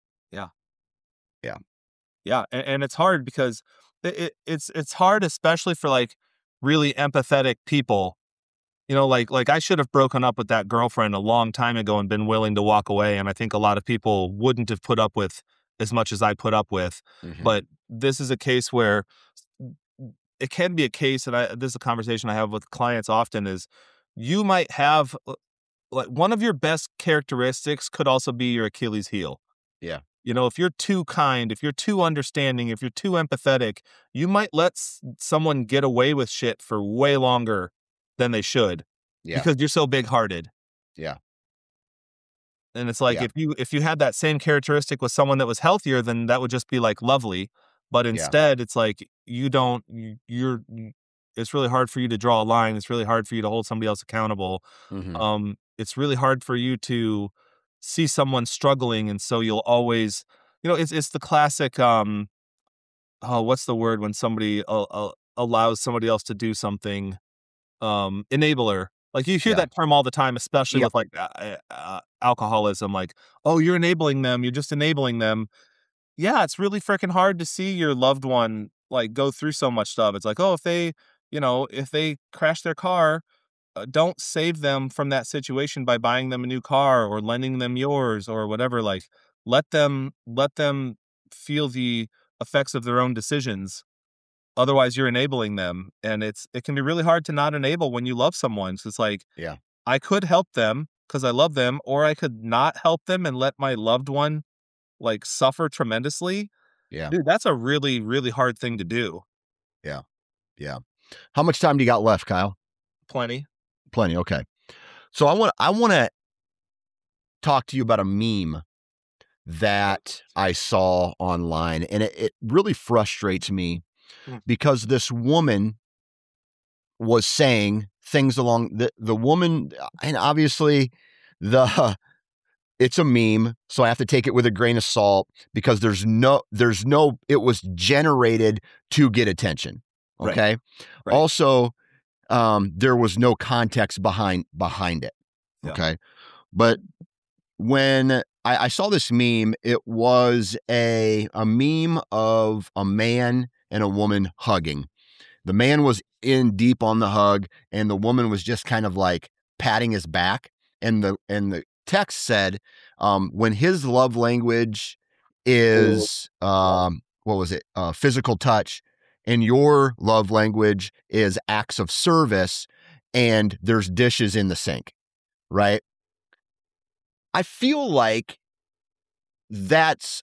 Yeah. And it's hard, because it's hard, especially for like really empathetic people. You know, like I should have broken up with that girlfriend a long time ago and been willing to walk away. And I think a lot of people wouldn't have put up with as much as I put up with. But this is a case where it can be a case, and this is a conversation I have with clients often, is you might have, like, one of your best characteristics could also be your Achilles heel. Yeah. You know, if you're too kind, if you're too understanding, if you're too empathetic, you might let someone get away with shit for way longer than they should, because you're so big-hearted. Yeah. And it's like, if you had that same characteristic with someone that was healthier, then that would just be like lovely. But instead, it's like it's really hard for you to draw a line. It's really hard for you to hold somebody else accountable. It's really hard for you to see someone struggling, and so you'll always, you know, it's the classic, what's the word when somebody allows somebody else to do something? Enabler. Like, you hear that term all the time, especially with like alcoholism. Like, oh, you're enabling them. You're just enabling them. Yeah, it's really freaking hard to see your loved one like go through so much stuff. It's like, oh, if they crash their car, don't save them from that situation by buying them a new car or lending them yours or whatever. Like, let them feel the effects of their own decisions. Otherwise, you're enabling them, and it can be really hard to not enable when you love someone. So it's like, Yeah. I could help them because I love them, or I could not help them and let my loved one like suffer tremendously. Yeah. Dude, that's a really, really hard thing to do. Yeah. Yeah. How much time do you got left, Kyle? Plenty. Okay. So I want to talk to you about a meme that I saw online, and it really frustrates me because this woman was saying things along the woman, and obviously it's a meme, so I have to take it with a grain of salt because there's no, it was generated to get attention. Okay. Right. Also, there was no context behind it. Yeah. Okay. But when I saw this meme, it was a meme of a man and a woman hugging. The man was in deep on the hug, and the woman was just kind of like patting his back. And the text said, when his love language is, physical touch, and your love language is acts of service, and there's dishes in the sink, right? I feel like this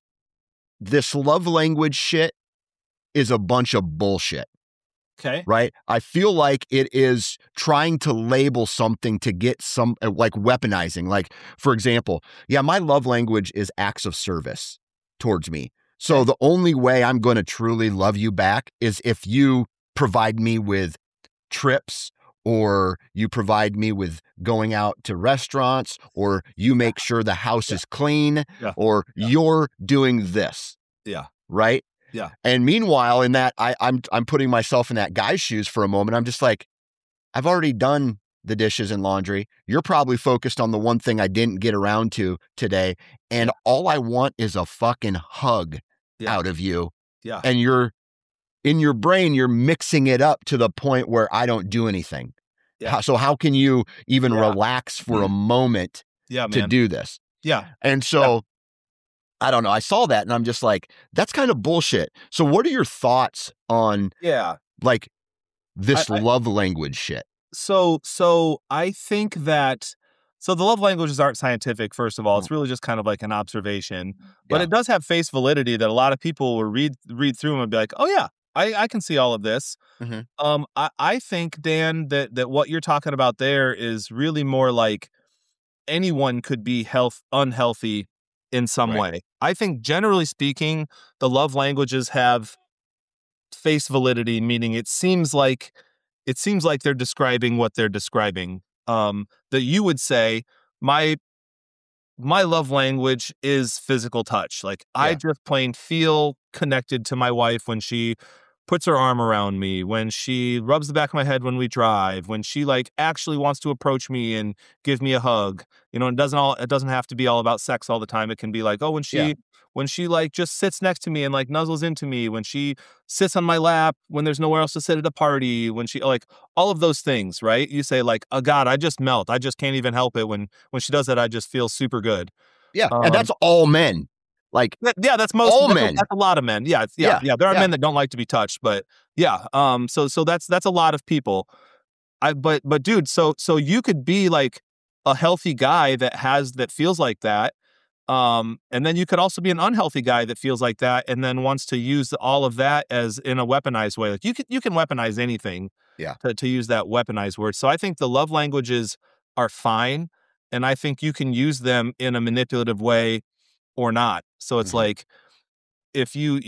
love language shit is a bunch of bullshit. Okay. Right? I feel like it is trying to label something to get some, like weaponizing. Like, for example, my love language is acts of service towards me. So the only way I'm going to truly love you back is if you provide me with trips, or you provide me with going out to restaurants, or you make sure the house is clean, or you're doing this. Yeah. Right? Yeah. And meanwhile, in that, I'm putting myself in that guy's shoes for a moment. I'm just like, I've already done the dishes and laundry. You're probably focused on the one thing I didn't get around to today. And all I want is a fucking hug out of you. Yeah. And in your brain, you're mixing it up to the point where I don't do anything. Yeah. So how can you even relax for a moment to do this? Yeah. And so I don't know. I saw that and I'm just like, that's kind of bullshit. So what are your thoughts on like this love language shit? So I think that, so the love languages aren't scientific, first of all. It's really just kind of like an observation. But it does have face validity that a lot of people will read through them and be like, oh yeah, I can see all of this. Mm-hmm. I think, Dan, that what you're talking about there is really more like anyone could be unhealthy in some way. I think generally speaking, the love languages have face validity, meaning it seems like they're describing what they're describing. That you would say, my love language is physical touch. Like I just plain feel connected to my wife when she puts her arm around me, when she rubs the back of my head when we drive, when she like actually wants to approach me and give me a hug. You know, it doesn't have to be all about sex all the time. It can be like, oh, when she like just sits next to me and like nuzzles into me, when she sits on my lap, when there's nowhere else to sit at a party, when she like all of those things, right? You say like, oh God, I just melt. I just can't even help it. When she does that, I just feel super good. Yeah. And that's all men. Like, that's most all men. That's a lot of men. Yeah. There are men that don't like to be touched, but so that's a lot of people. But dude, so you could be like a healthy guy that feels like that. And then you could also be an unhealthy guy that feels like that and then wants to use all of that as in a weaponized way. Like you can weaponize anything to use that weaponized word. So I think the love languages are fine. And I think you can use them in a manipulative way or not. So it's like, if you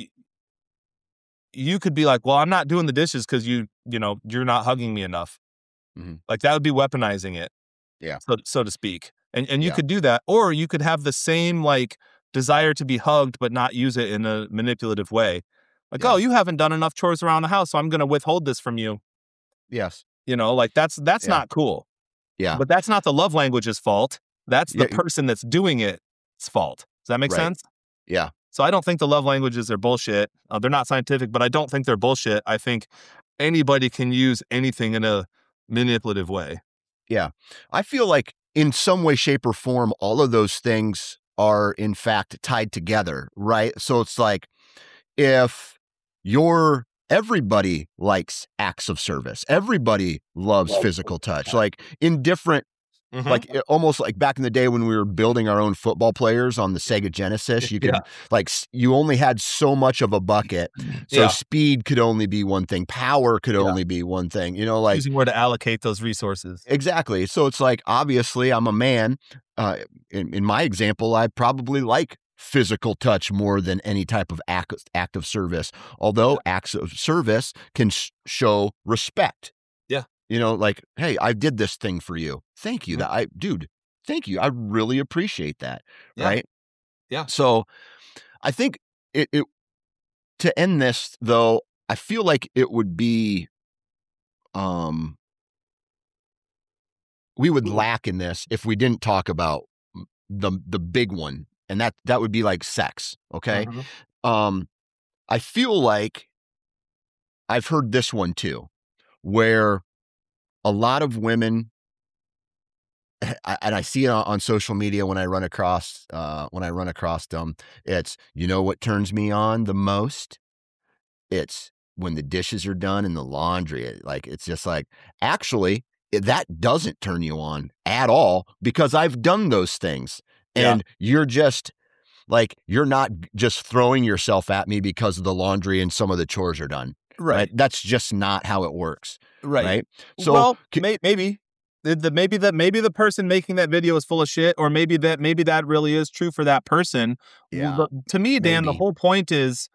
could be like, well, I'm not doing the dishes because you're not hugging me enough. Mm-hmm. Like that would be weaponizing it. Yeah. So to speak. And you could do that, or you could have the same like desire to be hugged, but not use it in a manipulative way. Like, oh, you haven't done enough chores around the house, so I'm going to withhold this from you. Yes. You know, like that's not cool. Yeah. But that's not the love language's fault. That's the person that's doing it's fault. Does that make sense? Yeah. So I don't think the love languages are bullshit. They're not scientific, but I don't think they're bullshit. I think anybody can use anything in a manipulative way. Yeah. I feel like in some way, shape, or form, all of those things are in fact tied together, right? So it's like if everybody likes acts of service, everybody loves physical touch, like in different, like almost like back in the day when we were building our own football players on the Sega Genesis, you could you only had so much of a bucket. So speed could only be one thing. Power could only be one thing, like choosing where to allocate those resources. Exactly. So it's like, obviously I'm a man. In my example, I probably like physical touch more than any type of act of service, although acts of service can show respect. Like, hey, I did this thing for you. Thank you. Thank you. I really appreciate that. Right. Yeah. So I think it to end this though, I feel like it would be, we would lack in this if we didn't talk about the big one. And that would be like sex. Okay. I feel like I've heard this one too, where a lot of women, and I see it on social media when I run across them, it's, what turns me on the most? It's when the dishes are done and the laundry. It's just like, actually, that doesn't turn you on at all because I've done those things. And you're just like, you're not just throwing yourself at me because of the laundry and some of the chores are done. Right. That's just not how it works. Right. So maybe the person making that video is full of shit, or maybe that really is true for that person. Yeah. But to me, Dan, the whole point is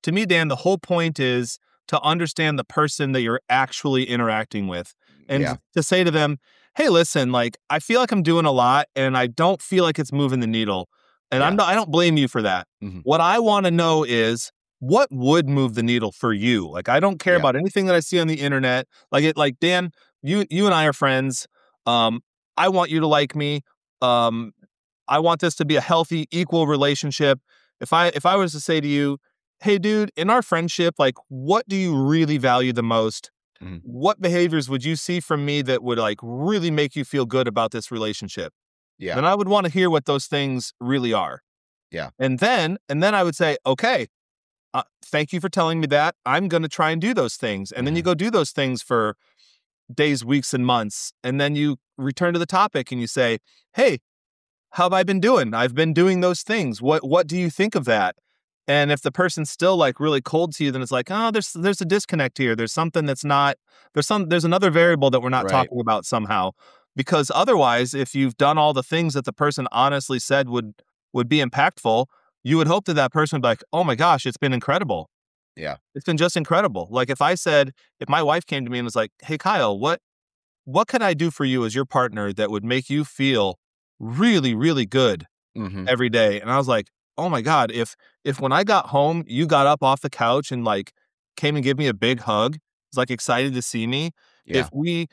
to understand the person that you're actually interacting with, and to say to them, hey, listen, like, I feel like I'm doing a lot and I don't feel like it's moving the needle. And I don't blame you for that. What I want to know is what would move the needle for you. Like, I don't care about anything that I see on the internet. Like Dan, you and I are friends. I want you to like me. I want this to be a healthy, equal relationship. If I was to say to you, hey, dude, in our friendship, like, what do you really value the most? What behaviors would you see from me that would like really make you feel good about this relationship? Yeah. Then I would want to hear what those things really are. Yeah. And then I would say, okay, thank you for telling me that. I'm going to try and do those things. And then you go do those things for days, weeks, and months. And then you return to the topic and you say, hey, how have I been doing? I've been doing those things. What do you think of that? And if the person's still like really cold to you, then it's like, oh, there's a disconnect here. There's something that's not, there's another variable that we're not talking about somehow. Because otherwise, if you've done all the things that the person honestly said would be impactful, you would hope that person would be like, oh my gosh, it's been incredible. Yeah. It's been just incredible. Like if my wife came to me and was like, hey, Kyle, what can I do for you as your partner that would make you feel really, really good every day? And I was like, oh my God, if when I got home, you got up off the couch and like came and gave me a big hug, was like excited to see me. Yeah.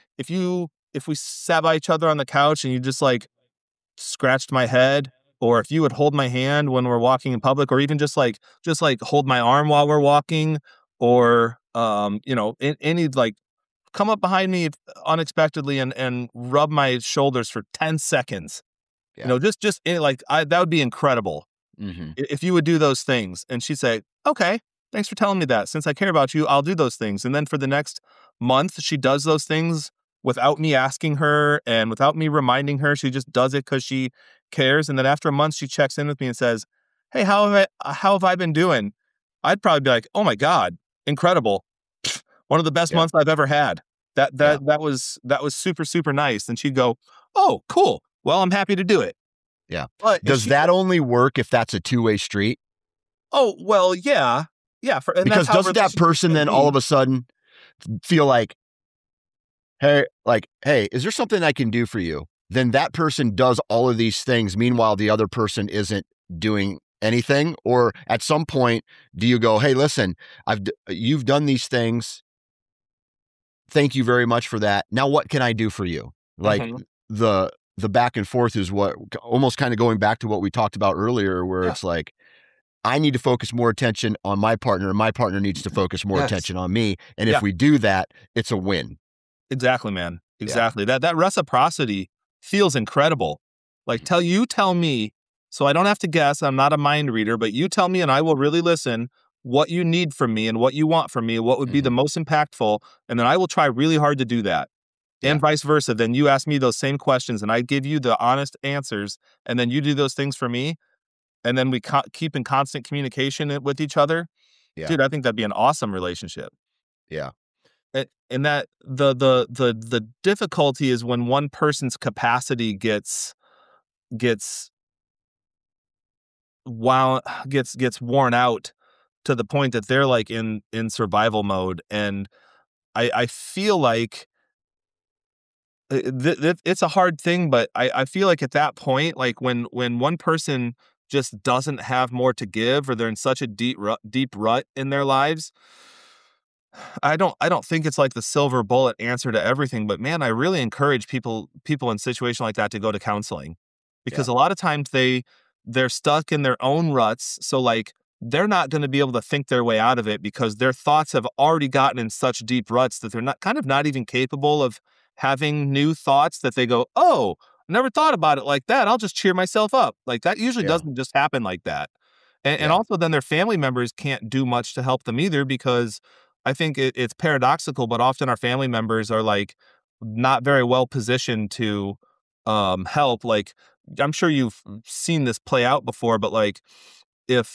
If we sat by each other on the couch and you just like scratched my head, or if you would hold my hand when we're walking in public, or even just like hold my arm while we're walking, or any like come up behind me unexpectedly and rub my shoulders for 10 seconds. Yeah. That would be incredible. If you would do those things. And she'd say, okay, thanks for telling me that. Since I care about you, I'll do those things. And then for the next month, she does those things without me asking her and without me reminding her. She just does it because she cares. And then after a month, she checks in with me and says, hey, how have I been doing? I'd probably be like, oh my God, incredible. One of the best months I've ever had. That was super, super nice. And she'd go, oh, cool. Well, I'm happy to do it. Yeah. But does that only work if that's a two-way street? Oh, well, yeah. Yeah. Because doesn't that person then all of a sudden feel like, hey, is there something I can do for you? Then that person does all of these things. Meanwhile, the other person isn't doing anything. Or at some point, do you go, hey, listen, you've done these things. Thank you very much for that. Now, what can I do for you? Like the back and forth is what almost kind of going back to what we talked about earlier, where it's like, I need to focus more attention on my partner and my partner needs to focus more attention on me. And if we do that, it's a win. Exactly, man. Exactly. That reciprocity feels incredible. Like tell me So I don't have to guess. I'm not a mind reader, but you tell me and I will really listen what you need from me and what you want from me, what would be the most impactful. And then I will try really hard to do that. And vice versa. Then you ask me those same questions and I give you the honest answers. And then you do those things for me. And then we keep in constant communication with each other. Yeah. Dude, I think that'd be an awesome relationship. Yeah. And that the difficulty is when one person's capacity gets worn out to the point that they're like in survival mode. And I feel like it's a hard thing, but I feel like at that point, like when one person just doesn't have more to give, or they're in such a deep rut in their lives, I don't think it's like the silver bullet answer to everything. But man, I really encourage people in a situation like that to go to counseling, because a lot of times they're stuck in their own ruts. So like they're not going to be able to think their way out of it because their thoughts have already gotten in such deep ruts that they're not even capable of having new thoughts, that they go, oh, I never thought about it like that. I'll just cheer myself up. Like that usually doesn't just happen like that. And also then their family members can't do much to help them either, because I think it's paradoxical, but often our family members are like not very well positioned to help. Like I'm sure you've seen this play out before, but like if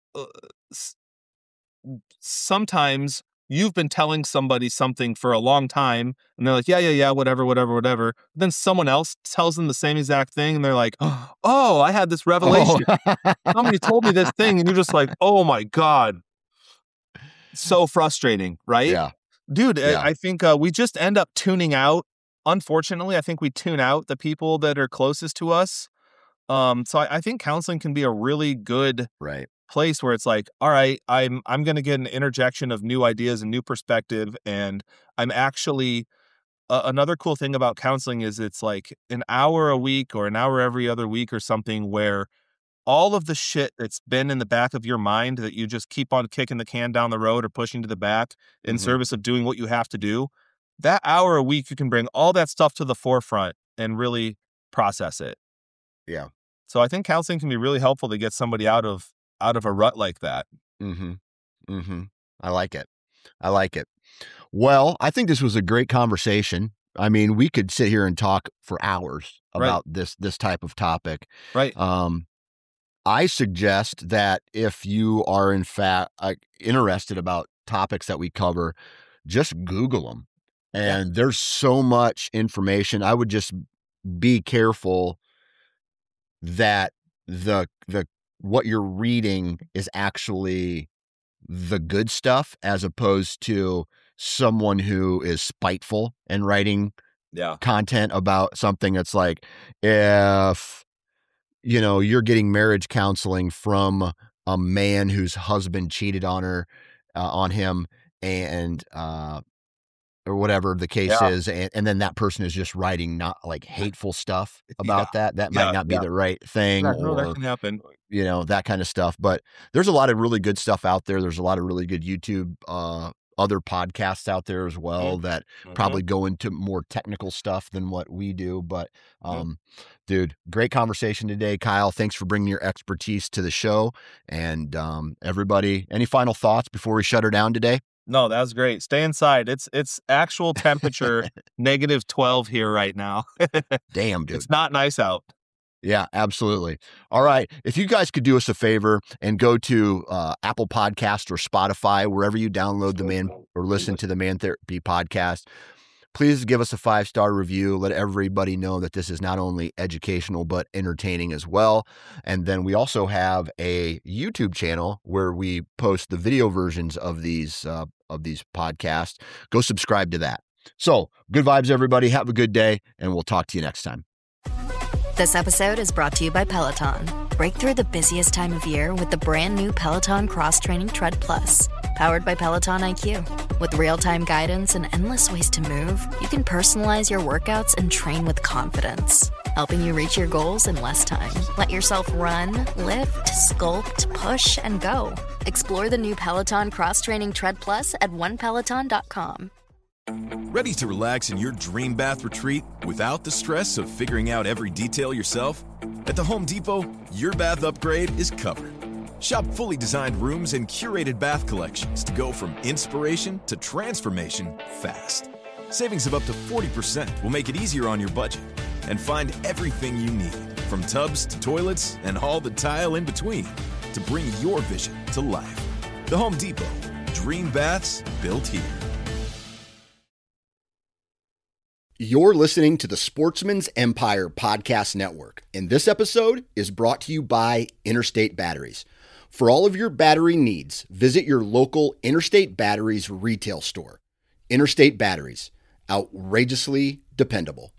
sometimes you've been telling somebody something for a long time and they're like, yeah, whatever. Then someone else tells them the same exact thing and they're like, oh, I had this revelation. Somebody told me this thing, and you're just like, oh my God. So frustrating, right? Yeah. Dude, I think we just end up tuning out. Unfortunately, I think we tune out the people that are closest to us. So I think counseling can be a really good place where it's like, all right, I'm going to get an interjection of new ideas and new perspective. And I'm actually, another cool thing about counseling is it's like an hour a week or an hour every other week or something, where all of the shit that's been in the back of your mind that you just keep on kicking the can down the road or pushing to the back in service of doing what you have to do, that hour a week, you can bring all that stuff to the forefront and really process it. Yeah. So I think counseling can be really helpful to get somebody out of a rut like that. I like it. Well, I think this was a great conversation. I mean, we could sit here and talk for hours about this type of topic. Right. I suggest that if you are in fact interested about topics that we cover, just Google them. And there's so much information. I would just be careful that the what you're reading is actually the good stuff, as opposed to someone who is spiteful and writing content about something that's like, if you're getting marriage counseling from a man whose husband cheated on him, and or whatever the case is, and then that person is just writing not like hateful stuff about that might not be the right thing, or that can happen. That kind of stuff. But there's a lot of really good stuff out there. There's a lot of really good YouTube, other podcasts out there as well that probably go into more technical stuff than what we do. But dude, great conversation today, Kyle. Thanks for bringing your expertise to the show. And everybody, any final thoughts before we shut her down today? No, that was great. Stay inside. It's actual temperature -12 here right now. Damn, dude. It's not nice out. Yeah, absolutely. All right. If you guys could do us a favor and go to Apple Podcast or Spotify, wherever you download or listen to the Man Therapy podcast, please give us a 5-star review. Let everybody know that this is not only educational, but entertaining as well. And then we also have a YouTube channel where we post the video versions of these podcasts. Go subscribe to that. So good vibes, everybody. Have a good day, and we'll talk to you next time. This episode is brought to you by Peloton. Break through the busiest time of year with the brand new Peloton Cross Training Tread Plus, powered by Peloton IQ. With real-time guidance and endless ways to move, you can personalize your workouts and train with confidence, helping you reach your goals in less time. Let yourself run, lift, sculpt, push, and go. Explore the new Peloton Cross Training Tread Plus at onepeloton.com. Ready to relax in your dream bath retreat without the stress of figuring out every detail yourself? At the Home Depot, your bath upgrade is covered. Shop fully designed rooms and curated bath collections to go from inspiration to transformation fast. Savings of up to 40% will make it easier on your budget. And find everything you need, from tubs to toilets and all the tile in between, to bring your vision to life. The Home Depot. Dream baths built here. You're listening to the Sportsman's Empire Podcast Network, and this episode is brought to you by Interstate Batteries. For all of your battery needs, visit your local Interstate Batteries retail store. Interstate Batteries, outrageously dependable.